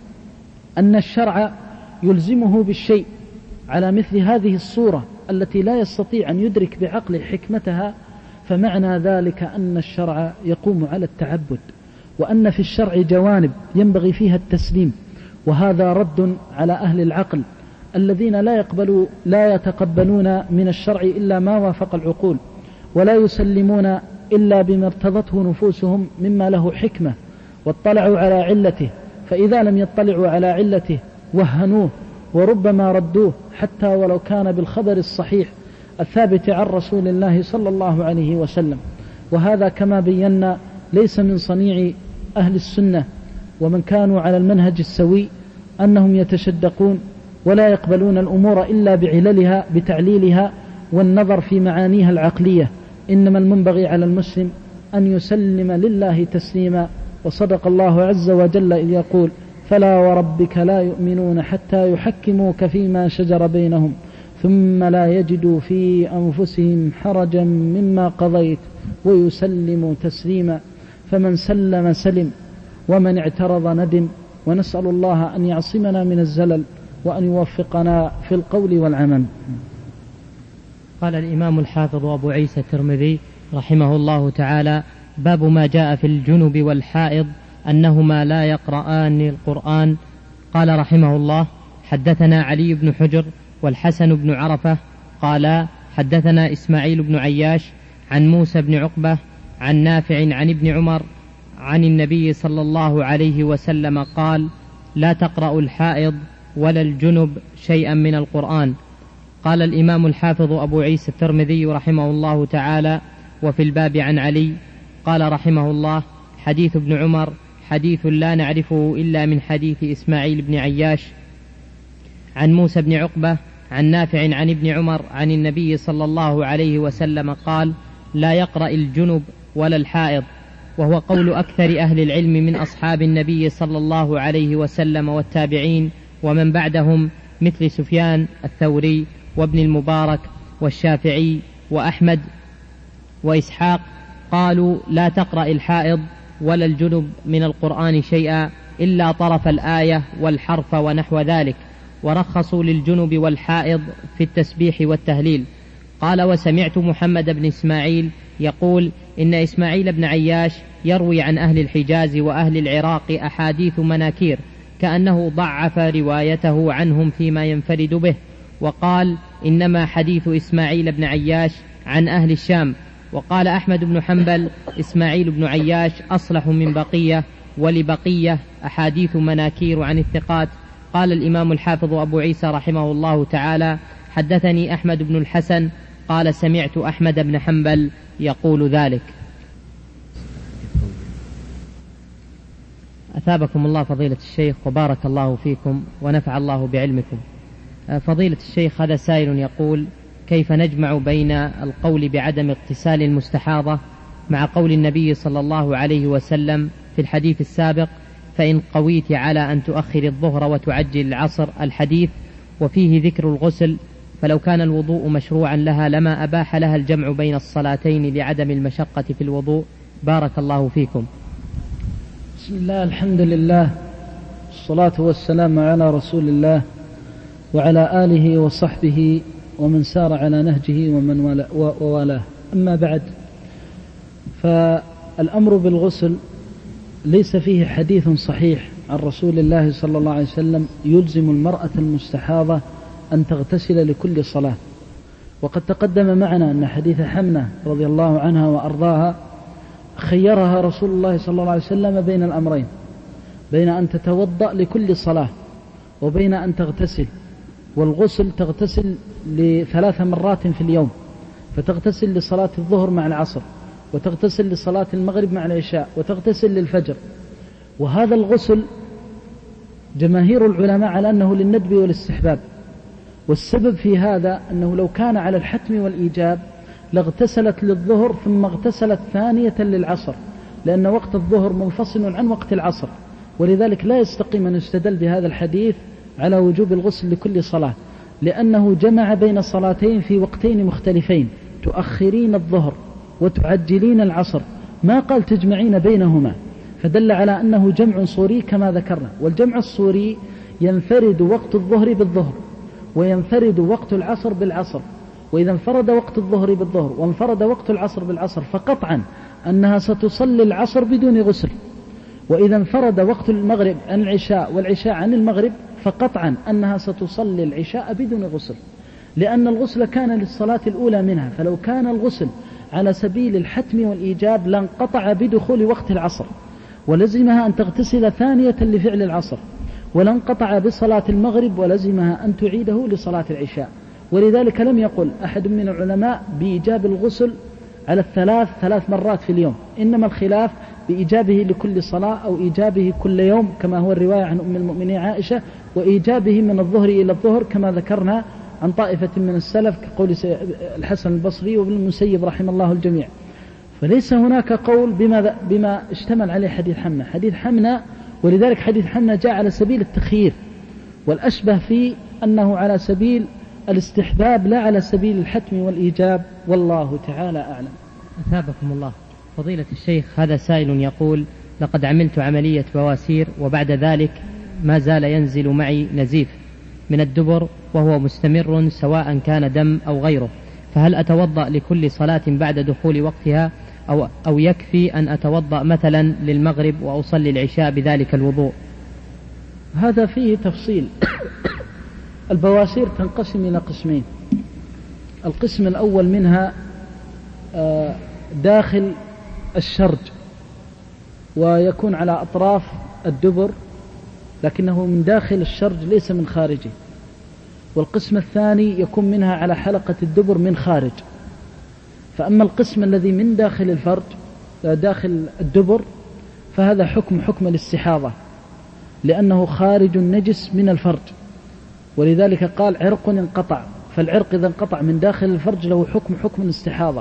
أن الشرع يلزمه بالشيء على مثل هذه الصورة التي لا يستطيع أن يدرك بعقل حكمتها، فمعنى ذلك أن الشرع يقوم على التعبد، وأن في الشرع جوانب ينبغي فيها التسليم، وهذا رد على أهل العقل الذين لا يتقبلون من الشرع إلا ما وافق العقول، ولا يسلمون إلا بما ارتضته نفوسهم مما له حكمة واطلعوا على علته، فإذا لم يطلعوا على علته وهنوه وربما ردوه حتى ولو كان بالخبر الصحيح الثابت عن رسول الله صلى الله عليه وسلم. وهذا كما بينا ليس من صنيع أهل السنة ومن كانوا على المنهج السوي، أنهم يتشدقون ولا يقبلون الأمور إلا بعللها بتعليلها والنظر في معانيها العقلية، إنما المنبغي على المسلم أن يسلم لله تسليما. وصدق الله عز وجل إذ يقول: فلا وربك لا يؤمنون حتى يحكموك فيما شجر بينهم ثم لا يجدوا في أنفسهم حرجا مما قضيت ويسلموا تسليما. فمن سلم سلم ومن اعترض ندم، ونسأل الله أن يعصمنا من الزلل وأن يوفقنا في القول والعمل. قال الإمام الحافظ أبو عيسى الترمذي رحمه الله تعالى: باب ما جاء في الجنب والحائض أنهما لا يقرآن القرآن. قال رحمه الله: حدثنا علي بن حجر والحسن بن عرفة قال حدثنا إسماعيل بن عياش عن موسى بن عقبة عن نافع عن ابن عمر عن النبي صلى الله عليه وسلم قال: لا تقرأ الحائض ولا الجنب شيئا من القرآن. قال الإمام الحافظ أبو عيسى الترمذي رحمه الله تعالى: وفي الباب عن علي. قال رحمه الله: حديث ابن عمر حديث لا نعرفه إلا من حديث إسماعيل بن عياش عن موسى بن عقبة عن نافع عن ابن عمر عن النبي صلى الله عليه وسلم قال: لا يقرأ الجنب ولا الحائض، وهو قول أكثر أهل العلم من أصحاب النبي صلى الله عليه وسلم والتابعين ومن بعدهم، مثل سفيان الثوري وابن المبارك والشافعي وأحمد وإسحاق، قالوا: لا تقرأ الحائض ولا الجنب من القرآن شيئا إلا طرف الآية والحرف ونحو ذلك، ورخصوا للجنب والحائض في التسبيح والتهليل. قال: وسمعت محمد بن إسماعيل يقول: إن إسماعيل بن عياش يروي عن أهل الحجاز وأهل العراق أحاديث مناكير، كأنه ضعف روايته عنهم فيما ينفرد به، وقال: إنما حديث إسماعيل بن عياش عن أهل الشام. وقال أحمد بن حنبل: إسماعيل بن عياش أصلح من بقية، ولبقية أحاديث مناكير عن الثقات. قال الإمام الحافظ أبو عيسى رحمه الله تعالى: حدثني أحمد بن الحسن قال: سمعت أحمد بن حنبل يقول ذلك. أثابكم الله فضيلة الشيخ وبارك الله فيكم ونفع الله بعلمكم. فضيلة الشيخ، هذا سائل يقول: كيف نجمع بين القول بعدم اغتسال المستحاضة مع قول النبي صلى الله عليه وسلم في الحديث السابق: فإن قويت على أن تؤخر الظهر وتعجل العصر، الحديث وفيه ذكر الغسل، فلو كان الوضوء مشروعا لها لما أباح لها الجمع بين الصلاتين لعدم المشقة في الوضوء. بارك الله فيكم. بسم الله، الحمد لله، الصلاة والسلام على رسول الله وعلى آله وصحبه ومن سار على نهجه ومن والاه. أما بعد، فالأمر بالغسل ليس فيه حديث صحيح عن رسول الله صلى الله عليه وسلم يلزم المرأة المستحاضة أن تغتسل لكل صلاة، وقد تقدم معنا أن حديث حمنة رضي الله عنها وأرضاها خيرها رسول الله صلى الله عليه وسلم بين الأمرين، بين أن تتوضأ لكل صلاة وبين أن تغتسل. والغسل تغتسل ل3 مرات في اليوم، فتغتسل لصلاة الظهر مع العصر، وتغتسل لصلاة المغرب مع العشاء، وتغتسل للفجر. وهذا الغسل جماهير العلماء على أنه للندب والاستحباب، والسبب في هذا أنه لو كان على الحتم والإيجاب لاغتسلت للظهر ثم اغتسلت ثانية للعصر، لأن وقت الظهر منفصل عن وقت العصر، ولذلك لا يستقيم أن يستدل بهذا الحديث على وجوب الغسل لكل صلاة، لأنه جمع بين صلاتين في وقتين مختلفين، تؤخرين الظهر وتعجلين العصر، ما قال تجمعين بينهما، فدل على أنه جمع صوري كما ذكرنا. والجمع الصوري ينفرد وقت الظهر بالظهر، وينفرد وقت العصر بالعصر، وإذا انفرد وقت الظهر بالظهر وانفرد وقت العصر بالعصر فقطعا أنها ستصلي العصر بدون غسل، وإذا انفرد وقت المغرب عن العشاء والعشاء عن المغرب فقطعا أنها ستصلي العشاء بدون غسل، لأن الغسل كان للصلاة الأولى منها، فلو كان الغسل على سبيل الحتم والإيجاب لانقطع بدخول وقت العصر، ولزمها أن تغتسل ثانية لفعل العصر، ولانقطع بصلاة المغرب ولزمها أن تعيده لصلاة العشاء. ولذلك لم يقل أحد من العلماء بإيجاب الغسل على 3 مرات في اليوم، إنما الخلاف بإيجابه لكل صلاة أو إيجابه كل يوم كما هو الرواية عن أم المؤمنين عائشة، وإيجابه من الظهر إلى الظهر كما ذكرنا عن طائفة من السلف كقول الحسن البصري وابن المسيب رحم الله الجميع. فليس هناك قول بما اشتمل عليه حديث حمنة، ولذلك حديث حمنة جاء على سبيل التخيير، والأشبه فيه أنه على سبيل الاستحباب لا على سبيل الحتم والإيجاب، والله تعالى أعلم. أثابكم الله. فضيلة الشيخ، هذا سائل يقول: لقد عملت عملية بواسير وبعد ذلك ما زال ينزل معي نزيف من الدبر وهو مستمر سواء كان دم أو غيره، فهل أتوضأ لكل صلاة بعد دخول وقتها أو يكفي أن أتوضأ مثلا للمغرب وأصلي العشاء بذلك الوضوء؟ هذا فيه تفصيل. البواسير تنقسم إلى قسمين. القسم الأول منها داخل الشرج، ويكون على أطراف الدبر لكنه من داخل الشرج ليس من خارجه. والقسم الثاني يكون منها على حلقة الدبر من خارج. فأما القسم الذي من داخل الفرج داخل الدبر فهذا حكم الاستحاضة، لأنه خارج النجس من الفرج، ولذلك قال عرق انقطع، فالعرق إذا انقطع من داخل الفرج له حكم الاستحاضة.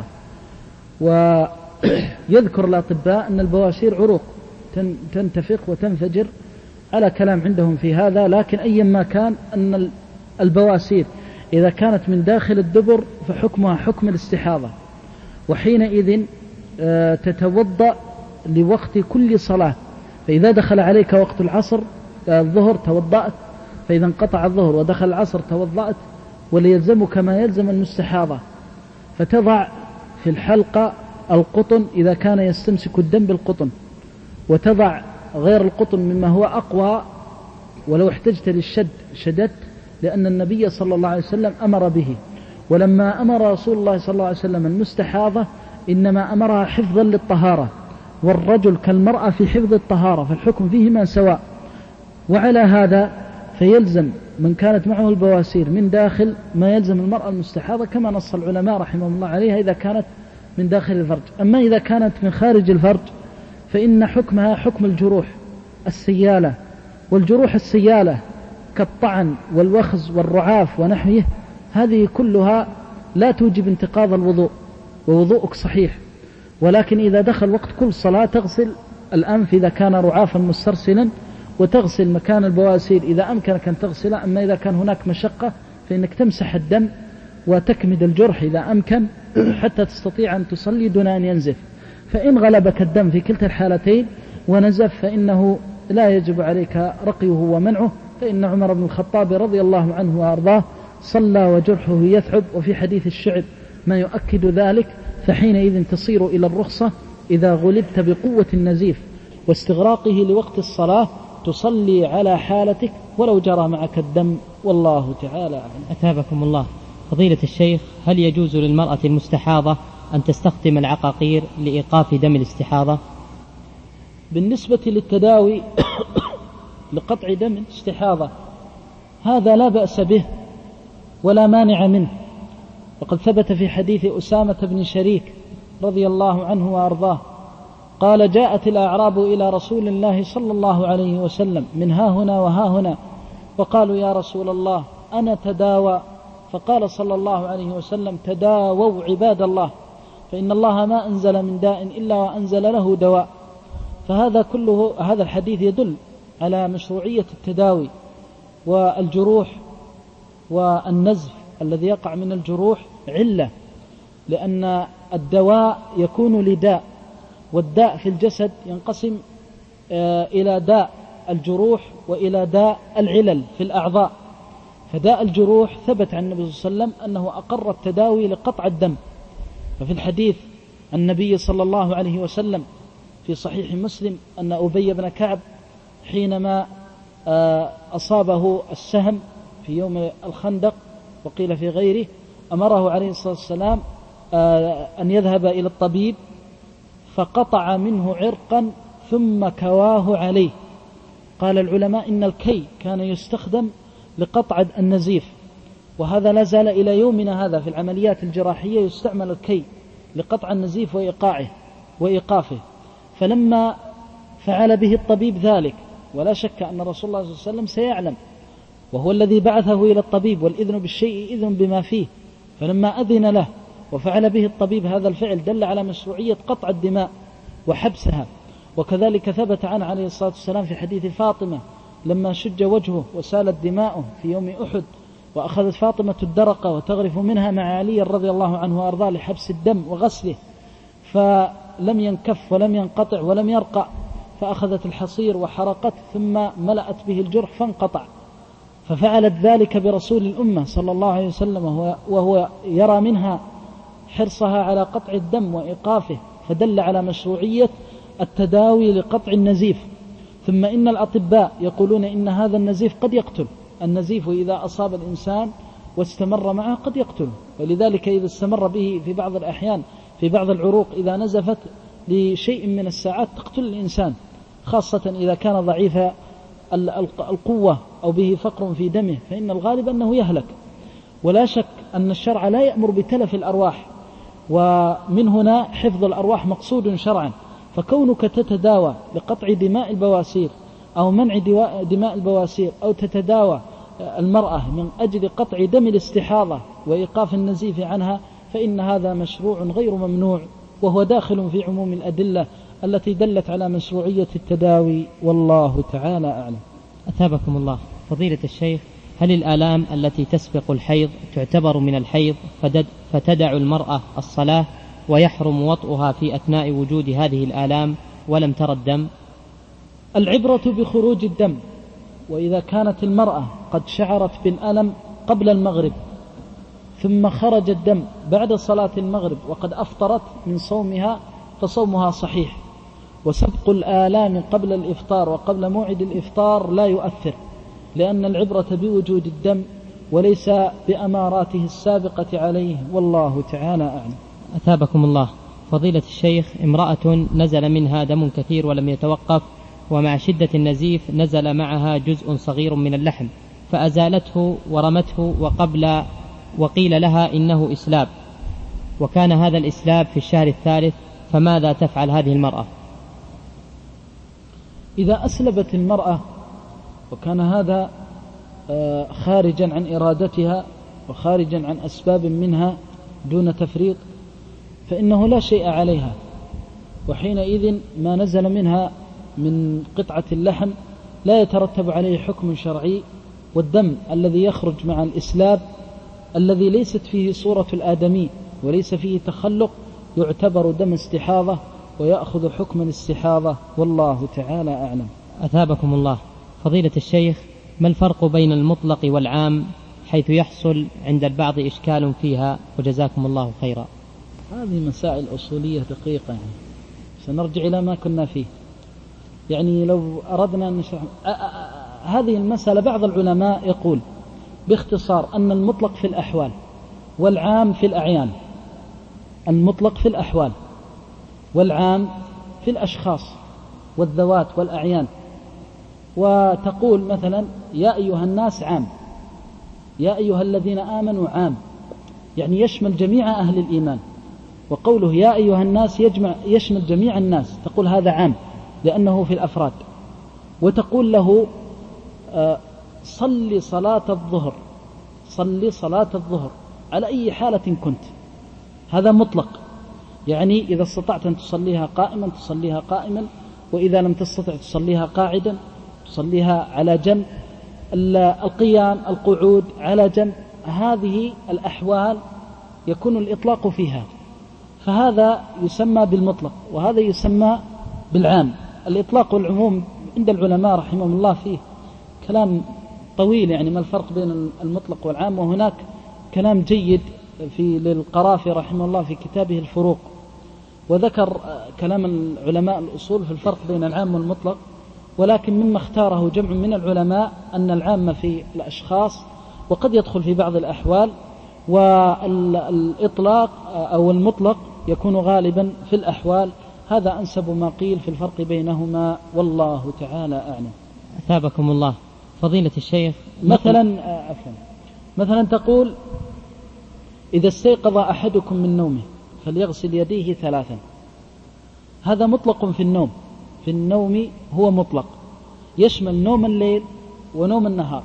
ويذكر الأطباء أن البواسير عروق تنتفخ وتنفجر على كلام عندهم في هذا، لكن أيا ما كان أن البواسير إذا كانت من داخل الدبر فحكمها حكم الاستحاضة، وحينئذ تتوضأ لوقت كل صلاة. فإذا دخل عليك وقت الظهر توضأت، فإذا انقطع الظهر ودخل العصر توضأت، وليلزمك ما يلزم المستحاضة، فتضع في الحلقة القطن إذا كان يستمسك الدم بالقطن، وتضع غير القطن مما هو أقوى، ولو احتجت للشد شددت، لأن النبي صلى الله عليه وسلم أمر به. ولما أمر رسول الله صلى الله عليه وسلم المستحاضة إنما أمرها حفظا للطهارة، والرجل كالمرأة في حفظ الطهارة، فالحكم فيهما سواء. وعلى هذا فيلزم من كانت معه البواسير من داخل ما يلزم المرأة المستحاضة، كما نص العلماء رحمهم الله عليها إذا كانت من داخل الفرج. أما إذا كانت من خارج الفرج فإن حكمها حكم الجروح السيالة، والجروح السيالة كالطعن والوخز والرعاف ونحوه، هذه كلها لا توجب انتقاض الوضوء، ووضوءك صحيح. ولكن إذا دخل وقت كل صلاة تغسل الأنف إذا كان رعافا مسترسلا، وتغسل مكان البواسير إذا أمكنك أن تغسل. أما إذا كان هناك مشقة فإنك تمسح الدم وتكمد الجرح إذا أمكن حتى تستطيع أن تصلي دون أن ينزف. فإن غلبك الدم في كلتا الحالتين ونزف فإنه لا يجب عليك رقيه ومنعه، فإن عمر بن الخطاب رضي الله عنه وأرضاه صلى وجرحه يثعب، وفي حديث الشعب ما يؤكد ذلك. فحينئذ تصير إلى الرخصة إذا غلبت بقوة النزيف واستغراقه لوقت الصلاة تصلي على حالتك ولو جرى معك الدم، والله تعالى أعلم. أثابكم الله. فضيلة الشيخ، هل يجوز للمرأة المستحاضة أن تستخدم العقاقير لإيقاف دم الاستحاضة؟ بالنسبة للتداوي لقطع دم الاستحاضة هذا لا بأس به ولا مانع منه، وقد ثبت في حديث أسامة بن شريك رضي الله عنه وأرضاه قال: جاءت الأعراب إلى رسول الله صلى الله عليه وسلم من ها هنا وها هنا، وقالوا: يا رسول الله أنا تداوى. فقال صلى الله عليه وسلم: تداووا عباد الله، فإن الله ما أنزل من داء إلا وأنزل له دواء. فهذا كله، هذا الحديث يدل على مشروعية التداوي، والجروح والنزف الذي يقع من الجروح علة، لأن الدواء يكون لداء، والداء في الجسد ينقسم إلى داء الجروح وإلى داء العلل في الأعضاء. فداء الجروح ثبت عن النبي صلى الله عليه وسلم أنه أقر التداوي لقطع الدم. ففي الحديث النبي صلى الله عليه وسلم في صحيح مسلم أن أبي بن كعب حينما أصابه السهم في يوم الخندق وقيل في غيره، أمره عليه الصلاة والسلام أن يذهب إلى الطبيب فقطع منه عرقا ثم كواه عليه. قال العلماء إن الكي كان يستخدم لقطع النزيف، وهذا لا زال إلى يومنا هذا في العمليات الجراحية يستعمل الكي لقطع النزيف وإيقافه. فلما فعل به الطبيب ذلك، ولا شك أن رسول الله صلى الله عليه وسلم سيعلم، وهو الذي بعثه إلى الطبيب، والإذن بالشيء إذن بما فيه، فلما أذن له وفعل به الطبيب هذا الفعل دل على مشروعية قطع الدماء وحبسها. وكذلك ثبت عنه عليه الصلاة والسلام في حديث فاطمة لما شج وجهه وسالت دماؤه في يوم أحد، وأخذت فاطمة الدرقة وتغرف منها مع علي رضي الله عنه وأرضاه لحبس الدم وغسله، فلم ينكف ولم ينقطع ولم يرقع، فأخذت الحصير وحرقته ثم ملأت به الجرح فانقطع. ففعلت ذلك برسول الأمة صلى الله عليه وسلم وهو يرى منها حرصها على قطع الدم وإيقافه، فدل على مشروعية التداوي لقطع النزيف. ثم إن الأطباء يقولون إن هذا النزيف قد يقتل، النزيف إذا أصاب الإنسان واستمر معه قد يقتل، ولذلك إذا استمر به في بعض الأحيان في بعض العروق إذا نزفت لشيء من الساعات تقتل الإنسان، خاصة إذا كان ضعيف القوة أو به فقر في دمه، فإن الغالب أنه يهلك. ولا شك أن الشرع لا يأمر بتلف الأرواح، ومن هنا حفظ الأرواح مقصود شرعا. فكونك تتداوى لقطع دماء البواسير أو منع دماء البواسير، أو تتداوى المرأة من أجل قطع دم الاستحاضة وإيقاف النزيف عنها، فإن هذا مشروع غير ممنوع، وهو داخل في عموم الأدلة التي دلت على مشروعية التداوي، والله تعالى أعلم. أثابكم الله. فضيلة الشيخ، هل الآلام التي تسبق الحيض تعتبر من الحيض فتدع المرأة الصلاة ويحرم وطئها في أثناء وجود هذه الآلام ولم ترى الدم؟ العبرة بخروج الدم، وإذا كانت المرأة قد شعرت بالألم قبل المغرب ثم خرج الدم بعد صلاة المغرب وقد أفطرت من صومها فصومها صحيح. وسبق الآلام قبل الإفطار وقبل موعد الإفطار لا يؤثر، لأن العبرة بوجود الدم وليس بأماراته السابقة عليه، والله تعالى أعلم. أثابكم الله. فضيلة الشيخ، امرأة نزل منها دم كثير ولم يتوقف، ومع شدة النزيف نزل معها جزء صغير من اللحم، فأزالته ورمته وقيل لها إنه إسلاب، وكان هذا الإسلاب في الشهر الثالث، فماذا تفعل هذه المرأة؟ إذا أسلبت المرأة وكان هذا خارجا عن إرادتها وخارجا عن أسباب منها دون تفريط، فإنه لا شيء عليها، وحينئذ ما نزل منها من قطعة اللحم لا يترتب عليه حكم شرعي. والدم الذي يخرج مع الإسلاب الذي ليست فيه صورة الآدمي وليس فيه تخلق يعتبر دم استحاضة ويأخذ حكم الاستحاضة، والله تعالى أعلم. أثابكم الله. فضيلة الشيخ، ما الفرق بين المطلق والعام، حيث يحصل عند البعض إشكال فيها، وجزاكم الله خيرا؟ هذه مسائل أصولية دقيقة، سنرجع إلى ما كنا فيه. يعني لو أردنا أن نشرح هذه المسألة، بعض العلماء يقول باختصار أن المطلق في الأحوال والعام في الأعيان، المطلق في الأحوال، والعام في الأشخاص والذوات والأعيان. وتقول مثلا يا أيها الناس عام، يا أيها الذين آمنوا عام، يعني يشمل جميع أهل الإيمان. وقوله يا أيها الناس يشمل جميع الناس، تقول هذا عام لأنه في الأفراد. وتقول له صل صلاة الظهر، صل صلاة الظهر على أي حالة كنت، هذا مطلق، يعني إذا استطعت أن تصليها قائما تصليها قائما، وإذا لم تستطع تصليها قاعدا تصليها على جنب، القيام القعود على جنب، هذه الأحوال يكون الإطلاق فيها، فهذا يسمى بالمطلق وهذا يسمى بالعام. الإطلاق والعموم عند العلماء رحمهم الله فيه كلام طويل، يعني ما الفرق بين المطلق والعام، وهناك كلام جيد للقرافي رحمه الله في كتابه الفروق، وذكر كلام العلماء الأصول في الفرق بين العام والمطلق. ولكن مما اختاره جمع من العلماء أن العام في الأشخاص وقد يدخل في بعض الأحوال، والإطلاق أو المطلق يكون غالبا في الأحوال. هذا أنسب ما قيل في الفرق بينهما، والله تعالى أعلم. أثابكم الله. فضيلة الشيخ، مثلا تقول إذا استيقظ أحدكم من نومه فليغسل يديه 3، هذا مطلق في النوم، في النوم هو مطلق يشمل نوم الليل ونوم النهار.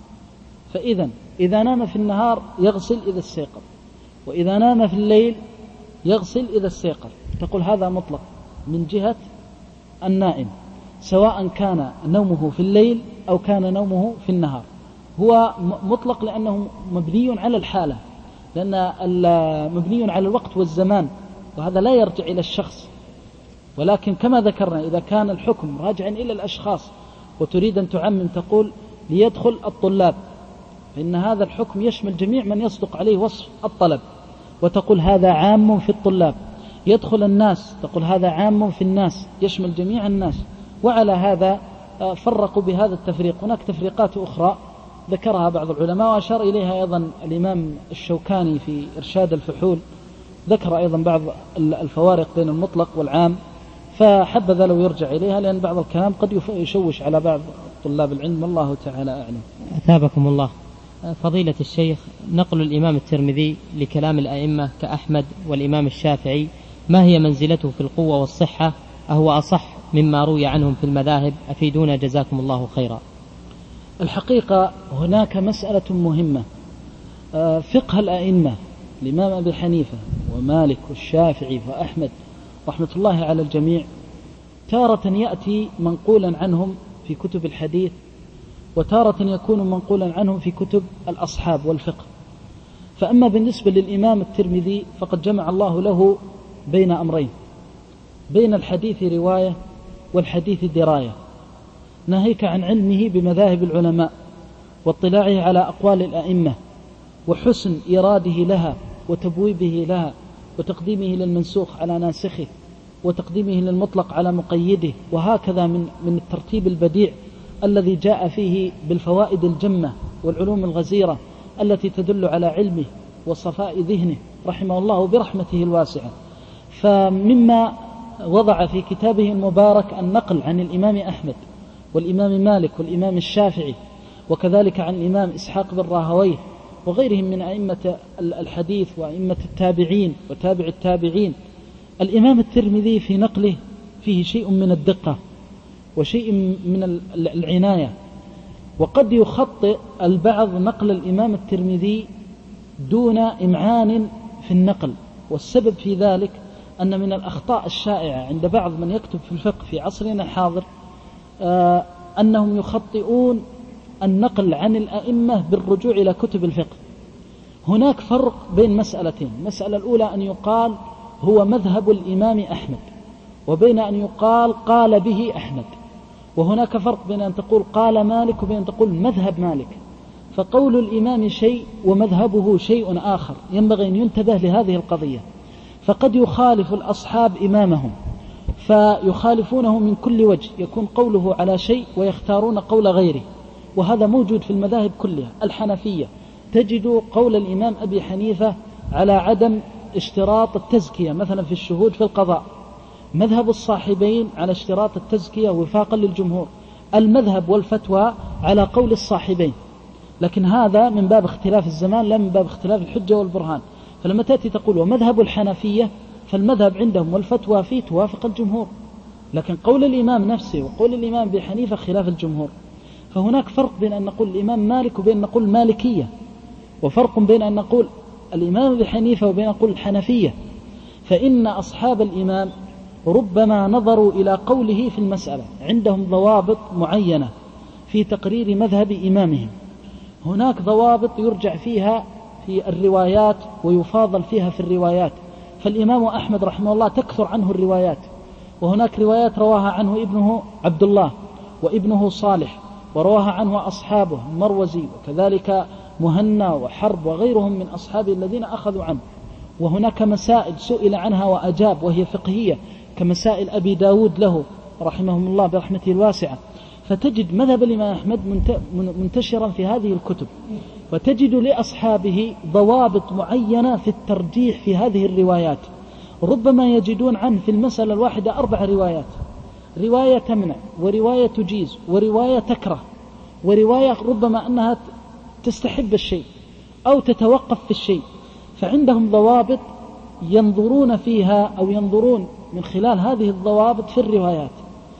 إذا نام في النهار يغسل إذا استيقظ، وإذا نام في الليل يغسل إذا استيقظ. تقول هذا مطلق من جهة النائم، سواء كان نومه في الليل أو كان نومه في النهار، هو مطلق لأنه مبني على الحالة، لأن مبني على الوقت والزمان، وهذا لا يرجع إلى الشخص. ولكن كما ذكرنا إذا كان الحكم راجعا إلى الأشخاص وتريد أن تعمم تقول ليدخل الطلاب، فإن هذا الحكم يشمل جميع من يصدق عليه وصف الطلب، وتقول هذا عام في الطلاب. يدخل الناس، تقول هذا عام في الناس يشمل جميع الناس. وعلى هذا فرقوا بهذا التفريق. هناك تفريقات أخرى ذكرها بعض العلماء وأشار إليها أيضا الإمام الشوكاني في إرشاد الفحول، ذكر أيضا بعض الفوارق بين المطلق والعام، فحبذا لو يرجع إليها، لأن بعض الكلام قد يشوش على بعض طلاب العلم، والله تعالى أعلم. أثابكم الله. فضيلة الشيخ، نقل الإمام الترمذي لكلام الأئمة كأحمد والإمام الشافعي، ما هي منزلته في القوة والصحة؟ أهو أصح مما روي عنهم في المذاهب؟ أفيدونا جزاكم الله خيرا. الحقيقة هناك مسألة مهمة، فقه الأئمة الإمام أبي حنيفة ومالك والشافعي وأحمد رحمة الله على الجميع تارة يأتي منقولا عنهم في كتب الحديث، وتارة يكون منقولا عنهم في كتب الأصحاب والفقه. فأما بالنسبة للإمام الترمذي فقد جمع الله له بين أمرين، بين الحديث رواية والحديث دراية، ناهيك عن علمه بمذاهب العلماء واطلاعه على أقوال الأئمة وحسن إراده لها وتبويبه لها وتقديمه للمنسوخ على ناسخه وتقديمه للمطلق على مقيده، وهكذا من الترتيب البديع الذي جاء فيه بالفوائد الجمة والعلوم الغزيرة التي تدل على علمه وصفاء ذهنه رحمه الله برحمته الواسعة. فمما وضع في كتابه المبارك النقل عن الإمام أحمد والإمام مالك والإمام الشافعي، وكذلك عن الإمام إسحاق بن راهويه وغيرهم من أئمة الحديث وأئمة التابعين وتابع التابعين. الإمام الترمذي في نقله فيه شيء من الدقة وشيء من العناية، وقد يخطئ البعض نقل الإمام الترمذي دون إمعان في النقل، والسبب في ذلك أن من الأخطاء الشائعة عند بعض من يكتب في الفقه في عصرنا الحاضر أنهم يخطئون النقل عن الأئمة بالرجوع إلى كتب الفقه. هناك فرق بين مسألتين، المسألة الأولى أن يقال هو مذهب الإمام أحمد، وبين أن يقال قال به أحمد، وهناك فرق بين أن تقول قال مالك وبين أن تقول مذهب مالك. فقول الإمام شيء ومذهبه شيء آخر، ينبغي أن ينتبه لهذه القضية. فقد يخالف الأصحاب إمامهم فيخالفونه من كل وجه، يكون قوله على شيء ويختارون قول غيره، وهذا موجود في المذاهب كلها، الحنفية تجد قول الإمام أبي حنيفة على عدم اشتراط التزكية مثلا في الشهود في القضاء، مذهب الصاحبين على اشتراط التزكية وفاقا للجمهور، المذهب والفتوى على قول الصاحبين. لكن هذا من باب اختلاف الزمان لا من باب اختلاف الحجة والبرهان. فلما تأتي تقول ومذهب الحنفية، فالمذهب عندهم والفتوى فيه توافق الجمهور، لكن قول الإمام نفسه وقول الإمام أبي حنيفة خلاف الجمهور. فهناك فرق بين أن نقول الإمام مالك وبين أن نقول مالكية، وفرق بين أن نقول الإمام أبي حنيفة وبين أن نقول الحنفية. فإن أصحاب الإمام ربما نظروا إلى قوله في المسألة، عندهم ضوابط معينة في تقرير مذهب إمامهم. هناك ضوابط يرجع فيها في الروايات ويفاضل فيها في الروايات. فالإمام أحمد رحمه الله تكثر عنه الروايات، وهناك روايات رواها عنه ابنه عبد الله وابنه صالح، ورواها عنه أصحابه المروزي وكذلك مهنا وحرب وغيرهم من أصحابه الذين أخذوا عنه. وهناك مسائل سئل عنها وأجاب وهي فقهية كمسائل أبي داود له رحمهم الله برحمته الواسعة. فتجد مذهب الإمام أحمد منتشرا في هذه الكتب، وتجد لأصحابه ضوابط معينة في الترجيح في هذه الروايات. ربما يجدون عنه في المسألة الواحدة 4 روايات، رواية تمنع ورواية تجيز ورواية تكره ورواية ربما أنها تستحب الشيء أو تتوقف في الشيء. فعندهم ضوابط ينظرون فيها أو ينظرون من خلال هذه الضوابط في الروايات،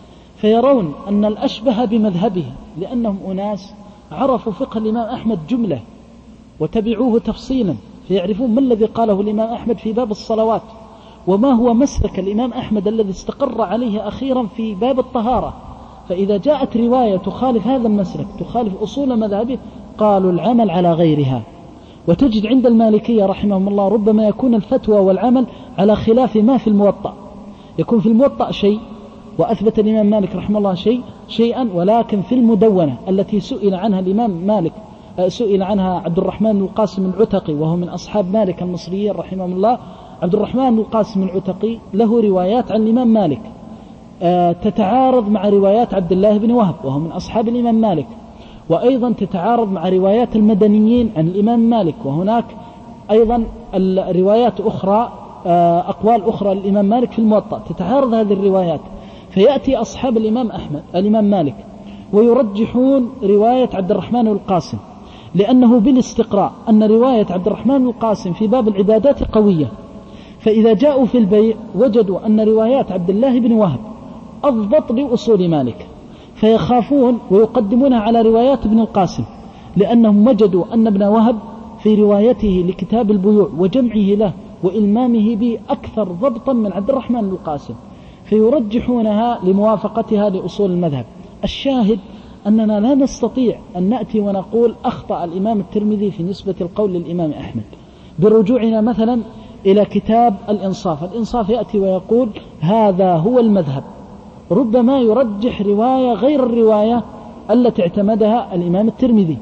فيرون أن الأشبه بمذهبه، لأنهم أناس عرفوا فقه الإمام أحمد جملة وتبعوه تفصيلا، فيعرفون ما الذي قاله الإمام أحمد في باب الصلوات، وما هو مسلك الإمام أحمد الذي استقر عليه أخيرا في باب الطهارة. فإذا جاءت رواية تخالف هذا المسلك تخالف أصول مذهبه قالوا العمل على غيرها. وتجد عند المالكية رحمهم الله ربما يكون الفتوى والعمل على خلاف ما في الموطأ، يكون في الموطأ شيء وأثبت الإمام مالك رحمه الله شيئا، ولكن في المدونة التي سئل عنها الإمام مالك سئل عنها عبد الرحمن بن القاسم العتقي وهو من أصحاب مالك المصريين رحمهم الله. عبد الرحمن بن القاسم العتقي له روايات عن الإمام مالك تتعارض مع روايات عبد الله بن وهب وهو من أصحاب الإمام مالك، وأيضا تتعارض مع روايات المدنيين عن الإمام مالك، وهناك أيضا الروايات أخرى أقوال أخرى للإمام مالك في الموطأ تتعارض هذه الروايات. فيأتي أصحاب الإمام مالك ويرجحون رواية عبد الرحمن القاسم، لأنه بالاستقراء أن رواية عبد الرحمن القاسم في باب العبادات قوية. فإذا جاءوا في البيع وجدوا أن روايات عبد الله بن وهب أضبط لأصول مالك، فيخافون ويقدمونها على روايات ابن القاسم، لأنهم وجدوا أن ابن وهب في روايته لكتاب البيوع وجمعه له وإلمامه به أكثر ضبطا من عبد الرحمن القاسم، فيرجحونها لموافقتها لأصول المذهب. الشاهد أننا لا نستطيع أن نأتي ونقول أخطأ الإمام الترمذي في نسبة القول للإمام أحمد برجوعنا مثلا إلى كتاب الإنصاف يأتي ويقول هذا هو المذهب، ربما يرجح رواية غير الرواية التي اعتمدها الإمام الترمذي،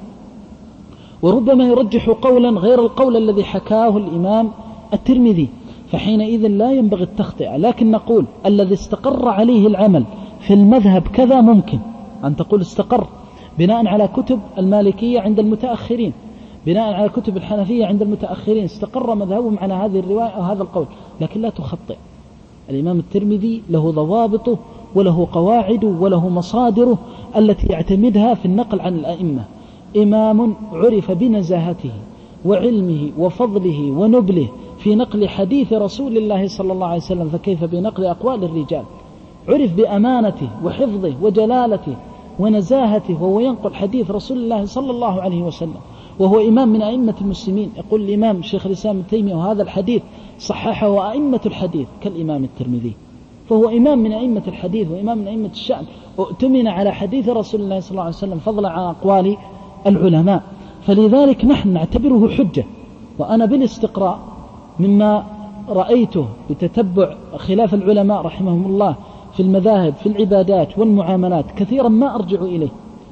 وربما يرجح قولا غير القول الذي حكاه الإمام الترمذي. فحينئذ لا ينبغي التخطئة، لكن نقول الذي استقر عليه العمل في المذهب كذا ممكن أن تقول استقر بناء على كتب المالكية عند المتأخرين، بناء على كتب الحنفية عند المتأخرين استقر مذهبهم على هذه الرواية أو هذا القول، لكن لا تخطئ. الإمام الترمذي له ضوابطه وله قواعده وله مصادره التي يعتمدها في النقل عن الأئمة. إمام عرف بنزاهته وعلمه وفضله ونبله في نقل حديث رسول الله صلى الله عليه وسلم، فكيف بنقل أقوال الرجال؟ عرف بأمانته وحفظه وجلالته ونزاهته وهو ينقل حديث رسول الله صلى الله عليه وسلم، وهو إمام من أئمة المسلمين. يقول الإمام شيخ الإسلام ابن تيمية وهذا الحديث صححه أئمة الحديث كالإمام الترمذي، فهو إمام من أئمة الحديث وإمام من أئمة الشأن، اؤتمن على حديث رسول الله صلى الله عليه وسلم فضلا عن أقوال العلماء. فلذلك نحن نعتبره حجة. وأنا بالاستقراء مما رأيته بتتبع خلاف العلماء رحمهم الله في المذاهب في العبادات والمعاملات كثيرا ما أرجع إليه،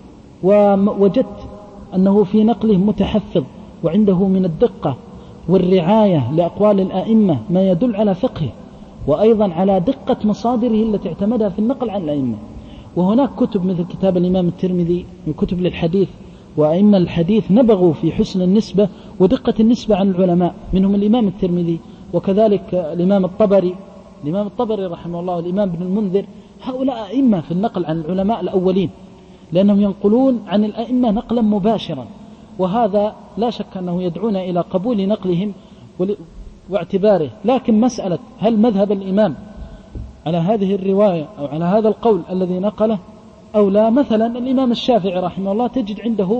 ووجدت أنه في نقله متحفظ وعنده من الدقة والرعاية لأقوال الأئمة ما يدل على فقهه، وأيضا على دقة مصادره التي اعتمدها في النقل عن الأئمة. وهناك كتب مثل كتاب الإمام الترمذي من كتب للحديث وأئمة الحديث نبغوا في حسن النسبة ودقة النسبة عن العلماء، منهم الإمام الترمذي وكذلك الإمام الطبري رحمه الله والإمام ابن المنذر. هؤلاء أئمة في النقل عن العلماء الأولين، لأنهم ينقلون عن الأئمة نقلا مباشرا، وهذا لا شك أنه يدعون إلى قبول نقلهم واعتباره. لكن مسألة هل مذهب الإمام على هذه الرواية أو على هذا القول الذي نقله أو لا، مثلا الإمام الشافعي رحمه الله تجد عنده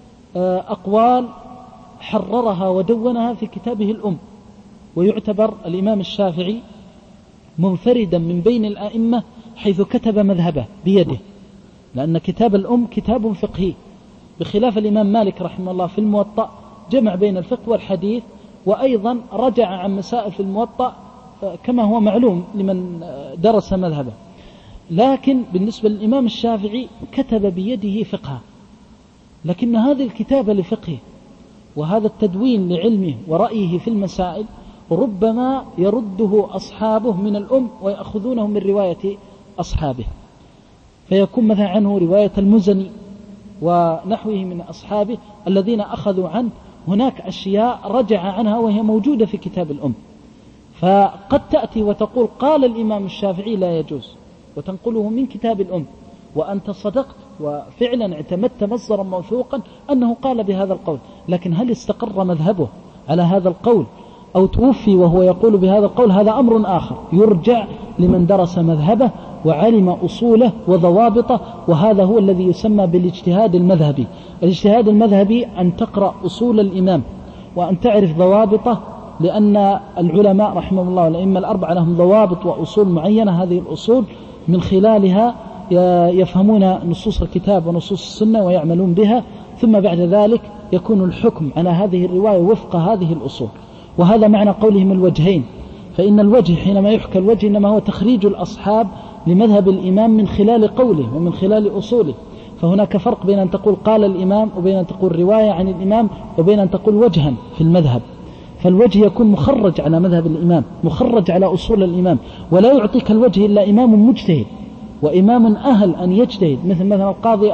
أقوال حررها ودونها في كتابه الأم، ويعتبر الإمام الشافعي منفردا من بين الأئمة حيث كتب مذهبه بيده، لأن كتاب الأم كتاب فقهي، بخلاف الإمام مالك رحمه الله في الموطأ جمع بين الفقه والحديث، وأيضا رجع عن مسائل في الموطأ كما هو معلوم لمن درس مذهبه. لكن بالنسبة للإمام الشافعي كتب بيده فقها، لكن هذه الكتابة لفقهه وهذا التدوين لعلمه ورأيه في المسائل ربما يرده أصحابه من الأم ويأخذونه من رواية أصحابه، فيكون مثلا عنه رواية المزني ونحوه من أصحابه الذين أخذوا عنه هناك أشياء رجع عنها وهي موجودة في كتاب الأم، فقد تأتي وتقول قال الإمام الشافعي لا يجوز وتنقله من كتاب الأم، وأنت صدقت وفعلا اعتمدت مصدرا موثوقا أنه قال بهذا القول، لكن هل استقر مذهبه على هذا القول أو توفي وهو يقول بهذا القول؟ هذا أمر آخر يرجع لمن درس مذهبه وعلم أصوله وضوابطه، وهذا هو الذي يسمى بالاجتهاد المذهبي. الاجتهاد المذهبي أن تقرأ أصول الإمام وأن تعرف ضوابطه، لأن العلماء رحمه الله والأئمة الأربعة لهم ضوابط وأصول معينة، هذه الأصول من خلالها يفهمون نصوص الكتاب ونصوص السنة ويعملون بها، ثم بعد ذلك يكون الحكم على هذه الرواية وفق هذه الأصول. وهذا معنى قولهم الوجهين، فإن الوجه حينما يحكى الوجه إنما هو تخريج الأصحاب لمذهب الإمام من خلال قوله ومن خلال أصوله، فهناك فرق بين أن تقول قال الإمام وبين أن تقول رواية عن الإمام وبين أن تقول وجها في المذهب. فالوجه يكون مخرج على مذهب الإمام، مخرج على أصول الإمام، ولا يعطيك الوجه إلا إمام مجتهد وإمام أهل أن يجتهد، مثلا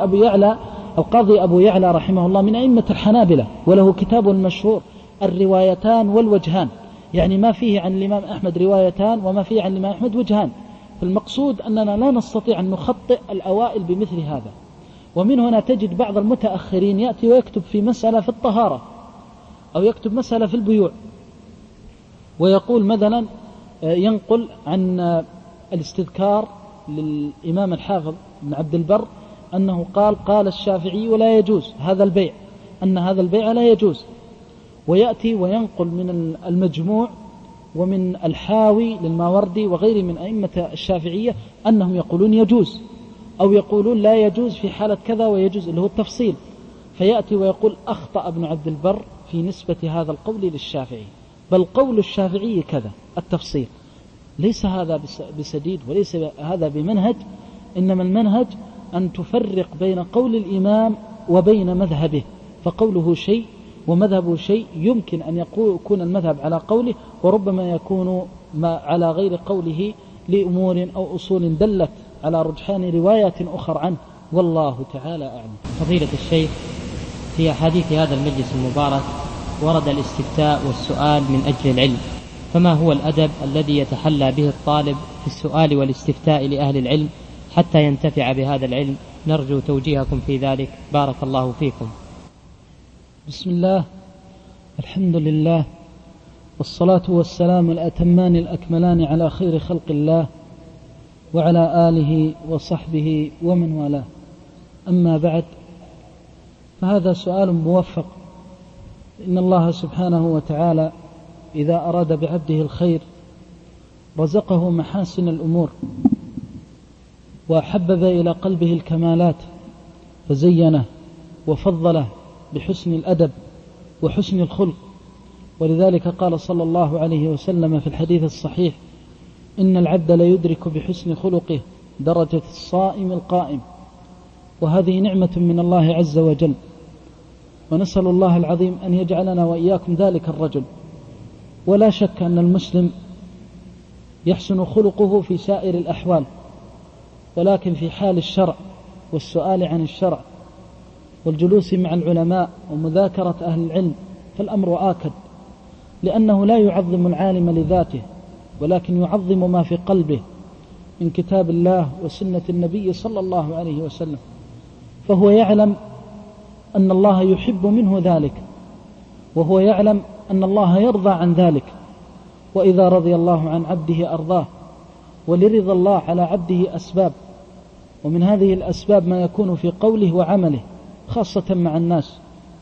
القاضي أبو يعلى رحمه الله من أئمة الحنابلة، وله كتاب مشهور الروايتان والوجهان، يعني ما فيه عن الإمام أحمد روايتان وما فيه عن الإمام أحمد وجهان. فالمقصود أننا لا نستطيع أن نخطئ الأوائل بمثل هذا. ومن هنا تجد بعض المتأخرين يأتي ويكتب في مسألة في الطهارة أو يكتب مسألة في البيوع، ويقول مثلا ينقل عن الاستذكار للإمام الحافظ بن عبد البر أنه قال الشافعي ولا يجوز هذا البيع، أن هذا البيع لا يجوز، ويأتي وينقل من المجموع ومن الحاوي للماوردي وغيره من أئمة الشافعية أنهم يقولون يجوز، أو يقولون لا يجوز في حالة كذا ويجوز، اللي هو التفصيل. فيأتي ويقول أخطأ ابن عبد البر في نسبة هذا القول للشافعي، بل قول الشافعي كذا التفصيل. ليس هذا بسديد وليس هذا بمنهج، إنما المنهج أن تفرق بين قول الإمام وبين مذهبه، فقوله شيء ومذهبه شيء. يمكن أن يكون المذهب على قوله وربما يكون على غير قوله لأمور أو أصول دلت على رجحان روايات أخرى عنه، والله تعالى أعلم. فضيلة الشيخ، في أحاديث هذا المجلس المبارك ورد الاستفتاء والسؤال من أجل العلم، فما هو الأدب الذي يتحلى به الطالب في السؤال والاستفتاء لأهل العلم حتى ينتفع بهذا العلم؟ نرجو توجيهكم في ذلك، بارك الله فيكم. بسم الله، الحمد لله، والصلاة والسلام الأتمان الأكملان على خير خلق الله وعلى آله وصحبه ومن والاه، أما بعد، فهذا سؤال موفق. إن الله سبحانه وتعالى إذا أراد بعبده الخير رزقه محاسن الأمور وحبب إلى قلبه الكمالات فزينه وفضله بحسن الأدب وحسن الخلق. ولذلك قال صلى الله عليه وسلم في الحديث الصحيح: إن العبد ليدرك بحسن خلقه درجة الصائم القائم. وهذه نعمة من الله عز وجل، ونسأل الله العظيم أن يجعلنا وإياكم ذلك الرجل. ولا شك أن المسلم يحسن خلقه في سائر الأحوال، ولكن في حال الشرع والسؤال عن الشرع والجلوس مع العلماء ومذاكرة أهل العلم، فالأمر آكد، لأنه لا يعظم العالم لذاته، ولكن يعظم ما في قلبه من كتاب الله وسنة النبي صلى الله عليه وسلم، فهو يعلم أن الله يحب منه ذلك، وهو يعلم أن الله يرضى عن ذلك، وإذا رضي الله عن عبده أرضاه، ولرضا الله على عبده أسباب، ومن هذه الأسباب ما يكون في قوله وعمله خاصة مع الناس.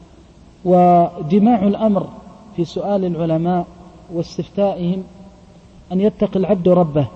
وجماع الأمر في سؤال العلماء واستفتائهم أن يتقي العبد ربه،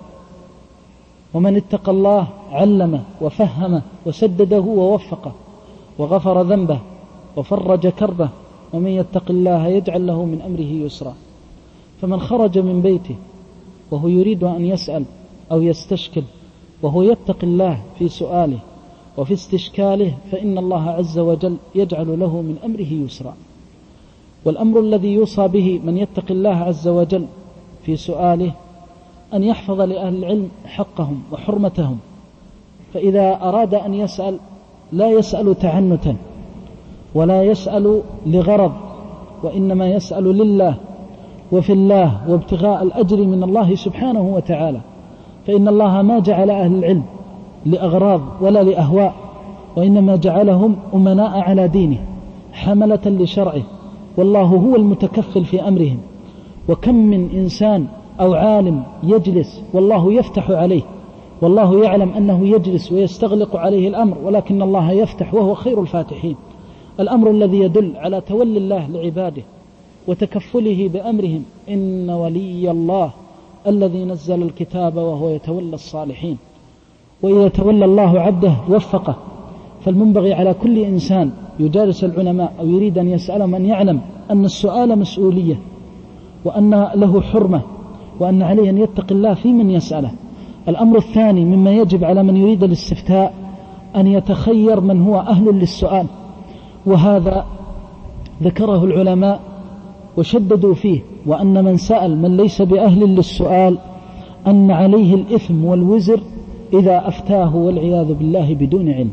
ومن اتقى الله علمه وفهمه وسدده ووفقه وغفر ذنبه وفرج كربه، ومن يتق الله يجعل له من أمره يسرا. فمن خرج من بيته وهو يريد أن يسأل أو يستشكل وهو يتقي الله في سؤاله وفي استشكاله، فإن الله عز وجل يجعل له من أمره يسرا. والأمر الذي يوصى به من يتقي الله عز وجل في سؤاله أن يحفظ لأهل العلم حقهم وحرمتهم، فإذا أراد أن يسأل لا يسأل تعنتا ولا يسأل لغرض، وإنما يسأل لله وفي الله وابتغاء الأجر من الله سبحانه وتعالى، فإن الله ما جعل أهل العلم لأغراض ولا لأهواء، وإنما جعلهم أمناء على دينه حملة لشرعه، والله هو المتكفل في أمرهم. وكم من إنسان أو عالم يجلس والله يفتح عليه، والله يعلم أنه يجلس ويستغلق عليه الأمر، ولكن الله يفتح وهو خير الفاتحين. الأمر الذي يدل على تولي الله لعباده وتكفله بأمرهم، إن ولي الله الذي نزل الكتاب وهو يتولى الصالحين. وإذا تولى الله عبده وفقه، فالمنبغي على كل إنسان يجالس العلماء أو يريد أن يسألهم أن يعلم أن السؤال مسؤولية، وأن له حرمة، وأن عليه أن يتقي الله في من يسأله. الأمر الثاني مما يجب على من يريد الاستفتاء أن يتخير من هو أهل للسؤال، وهذا ذكره العلماء وشددوا فيه، وأن من سأل من ليس بأهل للسؤال أن عليه الإثم والوزر إذا أفتاه والعياذ بالله بدون علم.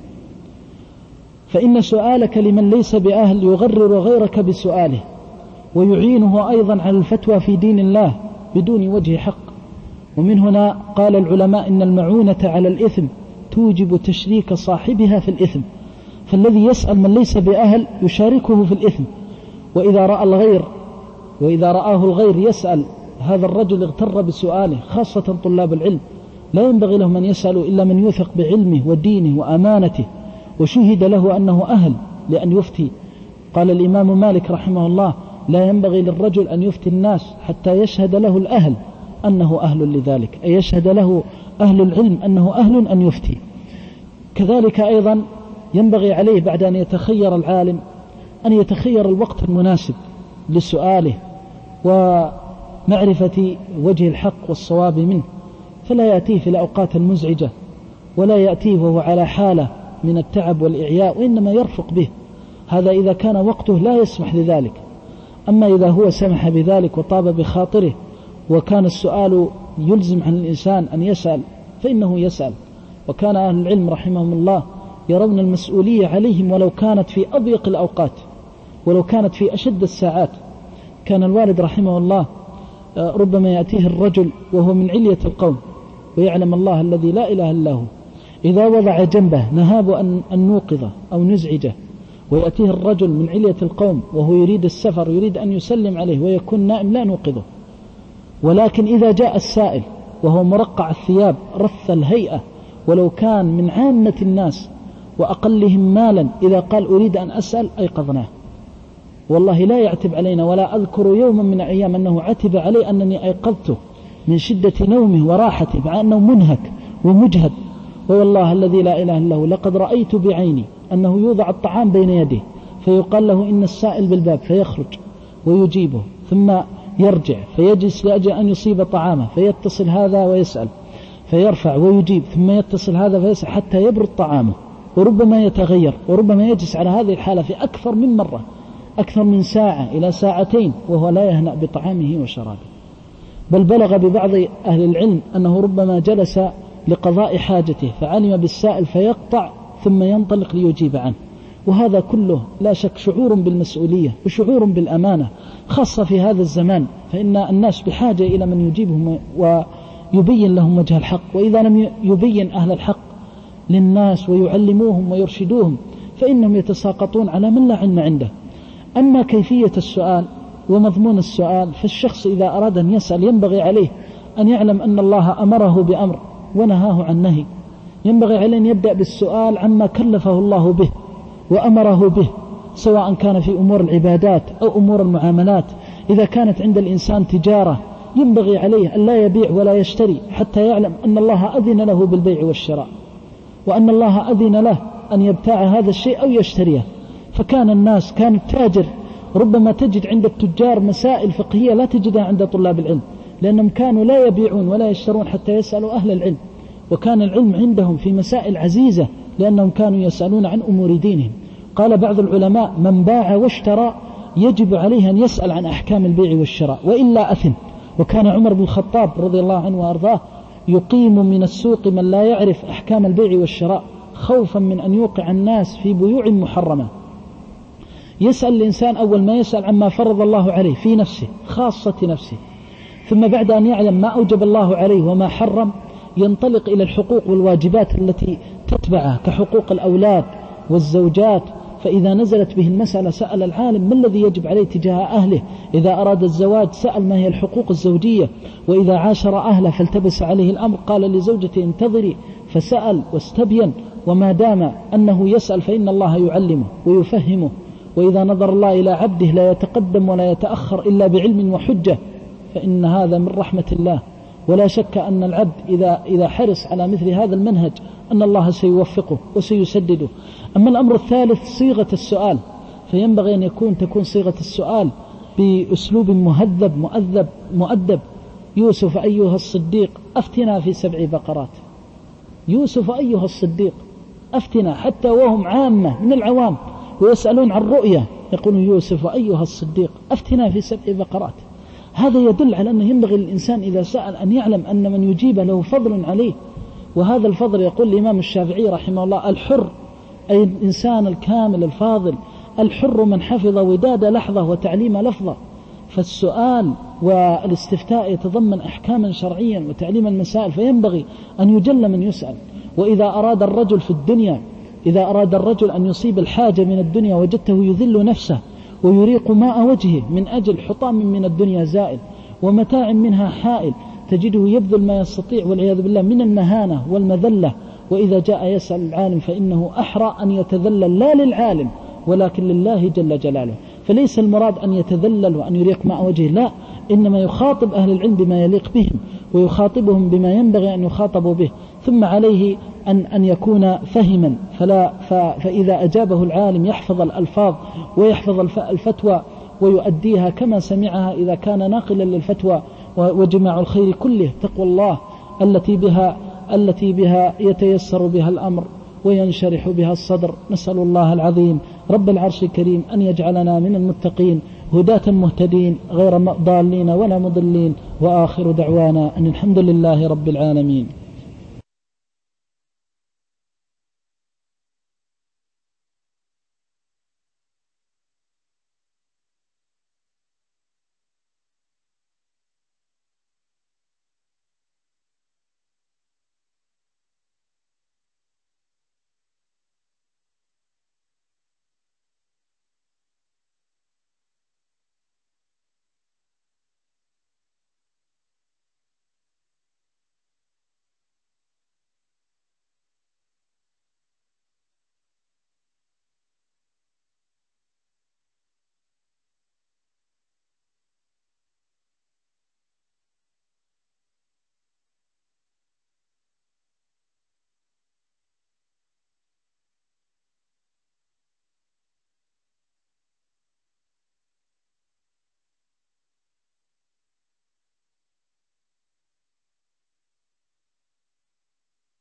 فإن سؤالك لمن ليس بأهل يغرر غيرك بسؤاله، ويعينه أيضا على الفتوى في دين الله بدون وجه حق. ومن هنا قال العلماء إن المعونة على الإثم توجب تشريك صاحبها في الإثم، فالذي يسأل من ليس بأهل يشاركه في الإثم. وإذا رآه الغير يسأل هذا الرجل اغتر بسؤاله، خاصة طلاب العلم، لا ينبغي له من يسأل إلا من يوثق بعلمه ودينه وأمانته وشهد له أنه أهل لأن يفتي. قال الإمام مالك رحمه الله: لا ينبغي للرجل أن يفتي الناس حتى يشهد له الأهل أنه أهل لذلك، أي يشهد له أهل العلم أنه أهل أن يفتي. كذلك أيضا ينبغي عليه بعد أن يتخير العالم أن يتخير الوقت المناسب لسؤاله ومعرفة وجه الحق والصواب منه، فلا يأتيه في الأوقات المزعجة، ولا يأتيه وهو على حالة من التعب والإعياء، وإنما يرفق به. هذا إذا كان وقته لا يسمح لذلك. أما إذا هو سمح بذلك وطاب بخاطره وكان السؤال يلزم عن الإنسان أن يسأل فإنه يسأل. وكان أهل العلم رحمهم الله يرون المسؤولية عليهم ولو كانت في أضيق الأوقات، ولو كانت في أشد الساعات. كان الوالد رحمه الله ربما يأتيه الرجل وهو من علية القوم ويعلم الله الذي لا إله إلا هو، إذا وضع جنبه نهاب أن نوقظه أو نزعجه، ويأتيه الرجل من علية القوم وهو يريد السفر يريد أن يسلم عليه ويكون نائم لا نوقظه. ولكن إذا جاء السائل وهو مرقع الثياب رث الهيئة، ولو كان من عامة الناس وأقلهم مالا، إذا قال أريد أن أسأل أيقظناه. والله لا يعتب علينا، ولا أذكر يوما من الأيام أنه عتب علي أنني أيقظته من شدة نومه وراحته مع أنه منهك ومجهد. والله الذي لا إله إلا هو لقد رأيت بعيني أنه يوضع الطعام بين يديه فيقال له إن السائل بالباب، فيخرج ويجيبه ثم يرجع فيجلس لأجل أن يصيب طعامه، فيتصل هذا ويسأل فيرفع ويجيب، ثم يتصل هذا فيسأل حتى يبرد طعامه، وربما يتغير، وربما يجلس على هذه الحالة في أكثر من مرة، أكثر من ساعة إلى ساعتين وهو لا يهنأ بطعامه وشرابه. بل بلغ ببعض أهل العلم أنه ربما جلس لقضاء حاجته فعلم بالسائل فيقطع ثم ينطلق ليجيب عنه، وهذا كله لا شك شعور بالمسؤولية وشعور بالأمانة، خاصة في هذا الزمان، فإن الناس بحاجة إلى من يجيبهم ويبين لهم وجه الحق، وإذا لم يبين أهل الحق للناس ويعلموهم ويرشدوهم فإنهم يتساقطون على من لا علم عنده. أما كيفية السؤال ومضمون السؤال، فالشخص إذا أراد أن يسأل ينبغي عليه أن يعلم أن الله أمره بأمر ونهاه عن نهي. ينبغي عليه أن يبدأ بالسؤال عما كلفه الله به وأمره به، سواء كان في أمور العبادات أو أمور المعاملات. إذا كانت عند الإنسان تجارة ينبغي عليه أن لا يبيع ولا يشتري حتى يعلم أن الله أذن له بالبيع والشراء، وأن الله أذن له أن يبتاع هذا الشيء أو يشتريه. فكان الناس، كان التاجر ربما تجد عند التجار مسائل فقهية لا تجدها عند طلاب العلم، لأنهم كانوا لا يبيعون ولا يشترون حتى يسألوا أهل العلم، وكان العلم عندهم في مسائل عزيزة لأنهم كانوا يسألون عن أمور دينهم. قال بعض العلماء: من باع واشترى يجب عليه أن يسأل عن أحكام البيع والشراء وإلا أثم. وكان عمر بن الخطاب رضي الله عنه وأرضاه يقيم من السوق من لا يعرف أحكام البيع والشراء خوفا من أن يوقع الناس في بيوع محرمة. يسأل الإنسان أول ما يسأل عما فرض الله عليه في نفسه، خاصة نفسه، ثم بعد أن يعلم ما أوجب الله عليه وما حرم ينطلق إلى الحقوق والواجبات التي تتبعها كحقوق الأولاد والزوجات. فإذا نزلت به المسألة سأل العالم ما الذي يجب عليه تجاه أهله. إذا أراد الزواج سأل ما هي الحقوق الزوجية. وإذا عاشر أهله فالتبس عليه الأمر قال لزوجته انتظري، فسأل واستبين. وما دام أنه يسأل فإن الله يعلمه ويفهمه. وإذا نظر الله إلى عبده لا يتقدم ولا يتأخر إلا بعلم وحجة، فإن هذا من رحمة الله. ولا شك أن العبد إذا حرص على مثل هذا المنهج أن الله سيوفقه وسيسدده. أما الأمر الثالث صيغة السؤال، فينبغي أن تكون صيغة السؤال بأسلوب مهذب مؤدب. يوسف أيها الصديق أفتنا في 7 بقرات. يوسف أيها الصديق أفتنا، حتى وهم عامة من العوام ويسألون عن رؤية يقولون يوسف أيها الصديق أفتنا في 7 بقرات. هذا يدل على أنه ينبغي للإنسان إذا سأل أن يعلم أن من يجيب له فضل عليه. وهذا الفضل يقول الإمام الشافعي رحمه الله: الحر أي الإنسان الكامل الفاضل، الحر من حفظ وداد لحظة وتعليم لفظة. فالسؤال والاستفتاء يتضمن أحكاما شرعيا وتعليم المسائل، فينبغي أن يجل من يسأل. وإذا أراد الرجل في الدنيا، إذا أراد الرجل أن يصيب الحاجة من الدنيا وجدته يذل نفسه ويريق ماء وجهه من أجل حطام من الدنيا زائل ومتاع منها حائل، تجده يبذل ما يستطيع والعياذ بالله من المهانة والمذلة. وإذا جاء يسأل العالم فإنه أحرى أن يتذلل لا للعالم ولكن لله جل جلاله. فليس المراد أن يتذلل وأن يريق ماء وجهه، لا، إنما يخاطب أهل العلم بما يليق بهم ويخاطبهم بما ينبغي أن يخاطبوا به. ثم عليه أن يكون فهما، فإذا أجابه العالم يحفظ الألفاظ ويحفظ الفتوى ويؤديها كما سمعها إذا كان ناقلا للفتوى. وجماع الخير كله تقوى الله التي بها يتيسر بها الأمر وينشرح بها الصدر. نسأل الله العظيم رب العرش الكريم أن يجعلنا من المتقين هداة مهتدين غير ضالين ولا مضلين. وآخر دعوانا أن الحمد لله رب العالمين.